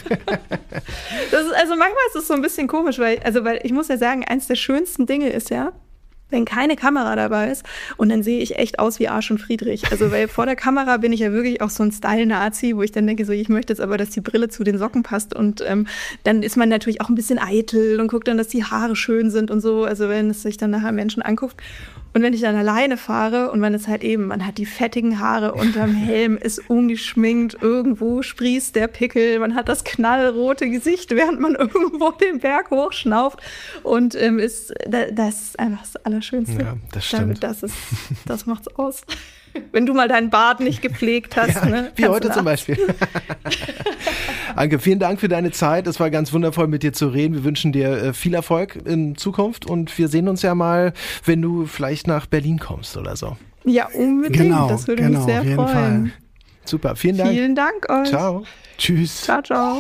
Also manchmal ist es so ein bisschen komisch, weil ich muss ja sagen, eins der schönsten Dinge ist ja, wenn keine Kamera dabei ist und dann sehe ich echt aus wie Arsch und Friedrich. Also weil vor der Kamera bin ich ja wirklich auch so ein Style-Nazi, wo ich dann denke, so ich möchte jetzt aber, dass die Brille zu den Socken passt und dann ist man natürlich auch ein bisschen eitel und guckt dann, dass die Haare schön sind und so, also wenn es sich dann nachher Menschen anguckt. Und wenn ich dann alleine fahre und man ist halt eben, man hat die fettigen Haare unterm Helm, ist ungeschminkt, irgendwo sprießt der Pickel, man hat das knallrote Gesicht, während man irgendwo den Berg hochschnauft und das ist einfach das Allerschönste. Ja, das stimmt. Das macht's aus. Wenn du mal deinen Bart nicht gepflegt hast. Ja, ne, wie heute zum Beispiel. Anke, vielen Dank für deine Zeit. Es war ganz wundervoll, mit dir zu reden. Wir wünschen dir viel Erfolg in Zukunft und wir sehen uns ja mal, wenn du vielleicht nach Berlin kommst oder so. Ja, unbedingt. Genau, das würde mich sehr auf jeden freuen. Fall. Super, vielen Dank. Vielen Dank euch. Ciao. Tschüss. Ciao, ciao.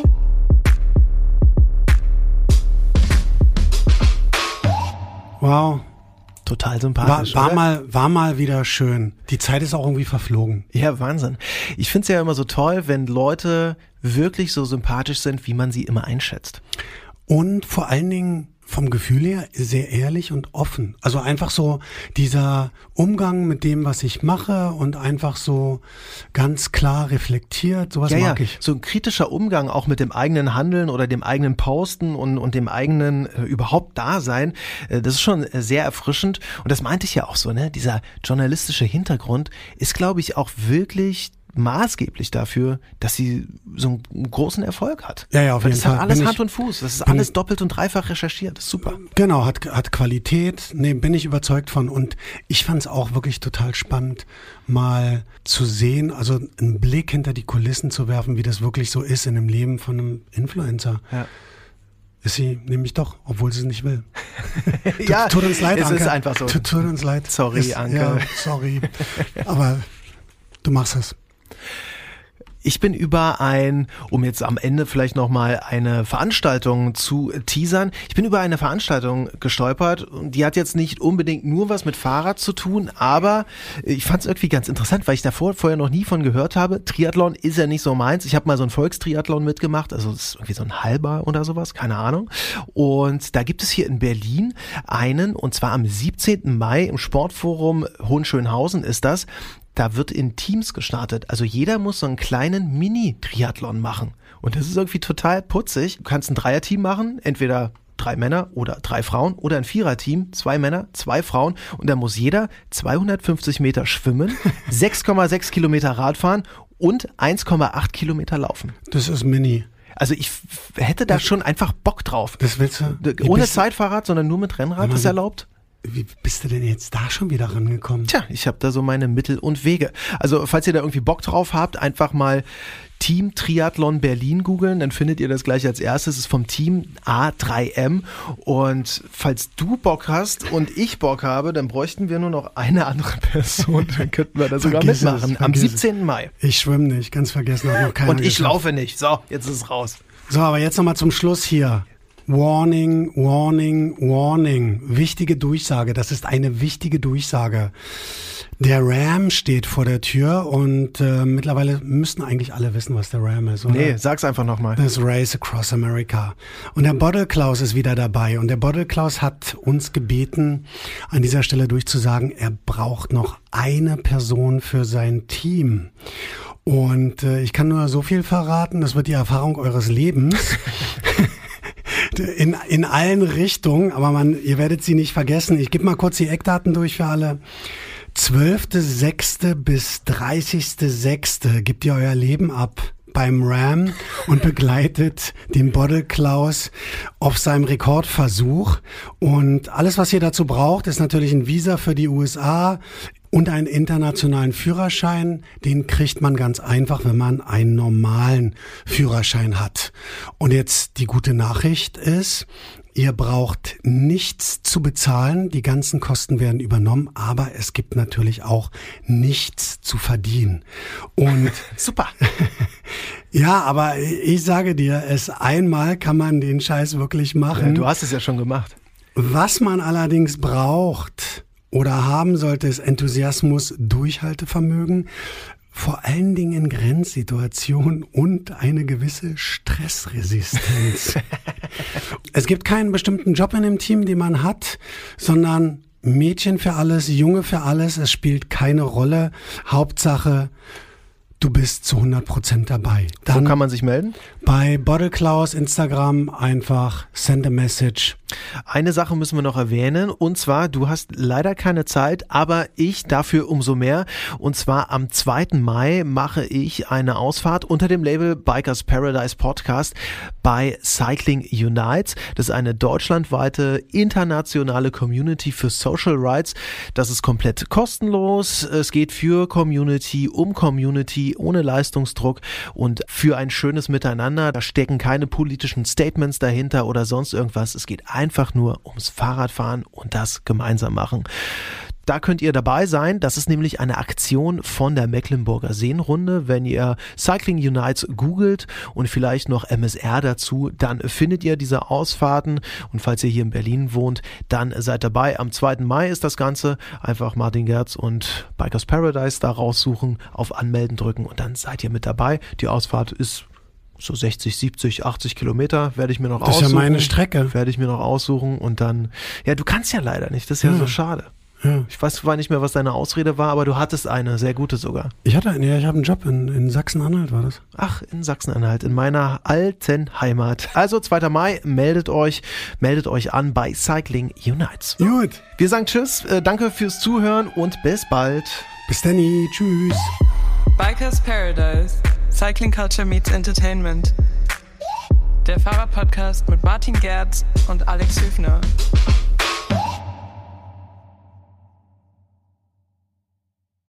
Wow. Total sympathisch. War mal wieder schön. Die Zeit ist auch irgendwie verflogen. Ja, Wahnsinn. Ich finde es ja immer so toll, wenn Leute wirklich so sympathisch sind, wie man sie immer einschätzt. Und vor allen Dingen vom Gefühl her sehr ehrlich und offen. Also einfach so dieser Umgang mit dem, was ich mache und einfach so ganz klar reflektiert. Sowas mag ich. So ein kritischer Umgang auch mit dem eigenen Handeln oder dem eigenen Posten und dem eigenen überhaupt Dasein. Das ist schon sehr erfrischend. Und das meinte ich ja auch so, ne? Dieser journalistische Hintergrund ist, glaube ich, auch wirklich maßgeblich dafür, dass sie so einen großen Erfolg hat. Ja, auf jeden Fall. Das hat alles Hand und Fuß. Das ist alles doppelt und dreifach recherchiert. Das ist super. Genau, hat Qualität. Nee, bin ich überzeugt von. Und ich fand es auch wirklich total spannend, mal zu sehen, also einen Blick hinter die Kulissen zu werfen, wie das wirklich so ist in dem Leben von einem Influencer. Ja. Ist sie nämlich doch, obwohl sie es nicht will. Ja, tut uns leid, es Anke. ist einfach so. Tut uns leid. Sorry, Anke. Ja, sorry. Aber du machst es. Ich bin um jetzt am Ende vielleicht nochmal eine Veranstaltung zu teasern, ich bin über eine Veranstaltung gestolpert und die hat jetzt nicht unbedingt nur was mit Fahrrad zu tun, aber ich fand es irgendwie ganz interessant, weil ich vorher noch nie von gehört habe. Triathlon ist ja nicht so meins. Ich habe mal so einen Volkstriathlon mitgemacht, also das ist irgendwie so ein halber oder sowas, keine Ahnung. Und da gibt es hier in Berlin einen, und zwar am 17. Mai im Sportforum Hohenschönhausen ist das. Da wird in Teams gestartet. Also jeder muss so einen kleinen Mini-Triathlon machen. Und das ist irgendwie total putzig. Du kannst ein Dreierteam machen, entweder 3 Männer oder 3 Frauen oder ein Viererteam, 2 Männer, 2 Frauen. Und da muss jeder 250 Meter schwimmen, 6,6 Kilometer Radfahren und 1,8 Kilometer laufen. Das ist Mini. Also ich hätte da schon einfach Bock drauf. Das willst du? Ohne Zeitfahrrad, sondern nur mit Rennrad, ist erlaubt. Wie bist du denn jetzt da schon wieder rangekommen? Tja, ich habe da so meine Mittel und Wege. Also falls ihr da irgendwie Bock drauf habt, einfach mal Team Triathlon Berlin googeln, dann findet ihr das gleich als erstes. Es ist vom Team A3M. Und falls du Bock hast und ich Bock habe, dann bräuchten wir nur noch eine andere Person. Dann könnten wir da sogar mitmachen. Am 17. Mai. Ich schwimme nicht, ganz vergessen. Hat noch keiner und ich geschafft. Laufe nicht. So, jetzt ist es raus. So, aber jetzt nochmal zum Schluss hier. Warning, warning, warning. Wichtige Durchsage. Das ist eine wichtige Durchsage. Der Ram steht vor der Tür und mittlerweile müssten eigentlich alle wissen, was der Ram ist, oder? Nee, sag's einfach nochmal. Das Race Across America. Und der Bottle Klaus ist wieder dabei. Und der Bottle Klaus hat uns gebeten, an dieser Stelle durchzusagen, er braucht noch eine Person für sein Team. Und ich kann nur so viel verraten, das wird die Erfahrung eures Lebens. In allen Richtungen, aber ihr werdet sie nicht vergessen. Ich gebe mal kurz die Eckdaten durch für alle. 12.06. bis 30.06. gebt ihr euer Leben ab beim Ram und begleitet den Bottle Klaus auf seinem Rekordversuch. Und alles, was ihr dazu braucht, ist natürlich ein Visa für die USA und einen internationalen Führerschein. Den kriegt man ganz einfach, wenn man einen normalen Führerschein hat. Und jetzt die gute Nachricht ist, ihr braucht nichts zu bezahlen, die ganzen Kosten werden übernommen, aber es gibt natürlich auch nichts zu verdienen. Und super. Ja, aber ich sage dir, einmal kann man den Scheiß wirklich machen. Ja, du hast es ja schon gemacht. Was man allerdings braucht oder haben sollte, ist Enthusiasmus, Durchhaltevermögen, vor allen Dingen in Grenzsituationen und eine gewisse Stressresistenz. Es gibt keinen bestimmten Job in dem Team, den man hat, sondern Mädchen für alles, Junge für alles. Es spielt keine Rolle. Hauptsache, du bist zu 100% dabei. Dann wo kann man sich melden? Bei Bottle Klaus Instagram einfach send a message. Eine Sache müssen wir noch erwähnen, und zwar, du hast leider keine Zeit, aber ich dafür umso mehr. Und zwar am 2. Mai mache ich eine Ausfahrt unter dem Label Bikers Paradise Podcast bei Cycling Unites. Das ist eine deutschlandweite internationale Community für Social Rights. Das ist komplett kostenlos. Es geht für Community, um Community, ohne Leistungsdruck und für ein schönes Miteinander. Da stecken keine politischen Statements dahinter oder sonst irgendwas. Es geht einfach nur ums Fahrradfahren und das gemeinsam machen. Da könnt ihr dabei sein. Das ist nämlich eine Aktion von der Mecklenburger Seenrunde. Wenn ihr Cycling Unites googelt und vielleicht noch MSR dazu, dann findet ihr diese Ausfahrten. Und falls ihr hier in Berlin wohnt, dann seid dabei. Am 2. Mai ist das Ganze. Einfach Martin Gerz und Bikers Paradise da raussuchen, auf Anmelden drücken und dann seid ihr mit dabei. Die Ausfahrt ist so 60, 70, 80 Kilometer werde ich mir noch aussuchen. Das ist ja meine Strecke. Werde ich mir noch aussuchen und dann, ja, du kannst ja leider nicht, das ist ja so schade. Ja. Ich weiß zwar nicht mehr, was deine Ausrede war, aber du hattest eine, sehr gute sogar. Ich habe einen Job in Sachsen-Anhalt, war das? Ach, in Sachsen-Anhalt, in meiner alten Heimat. Also 2. Mai, meldet euch an bei Cycling Unites. Gut. Wir sagen Tschüss, danke fürs Zuhören und bis bald. Bis dann, tschüss. Bikers Paradise. Cycling Culture meets Entertainment. Der Fahrradpodcast mit Martin Gerz und Alex Hüfner.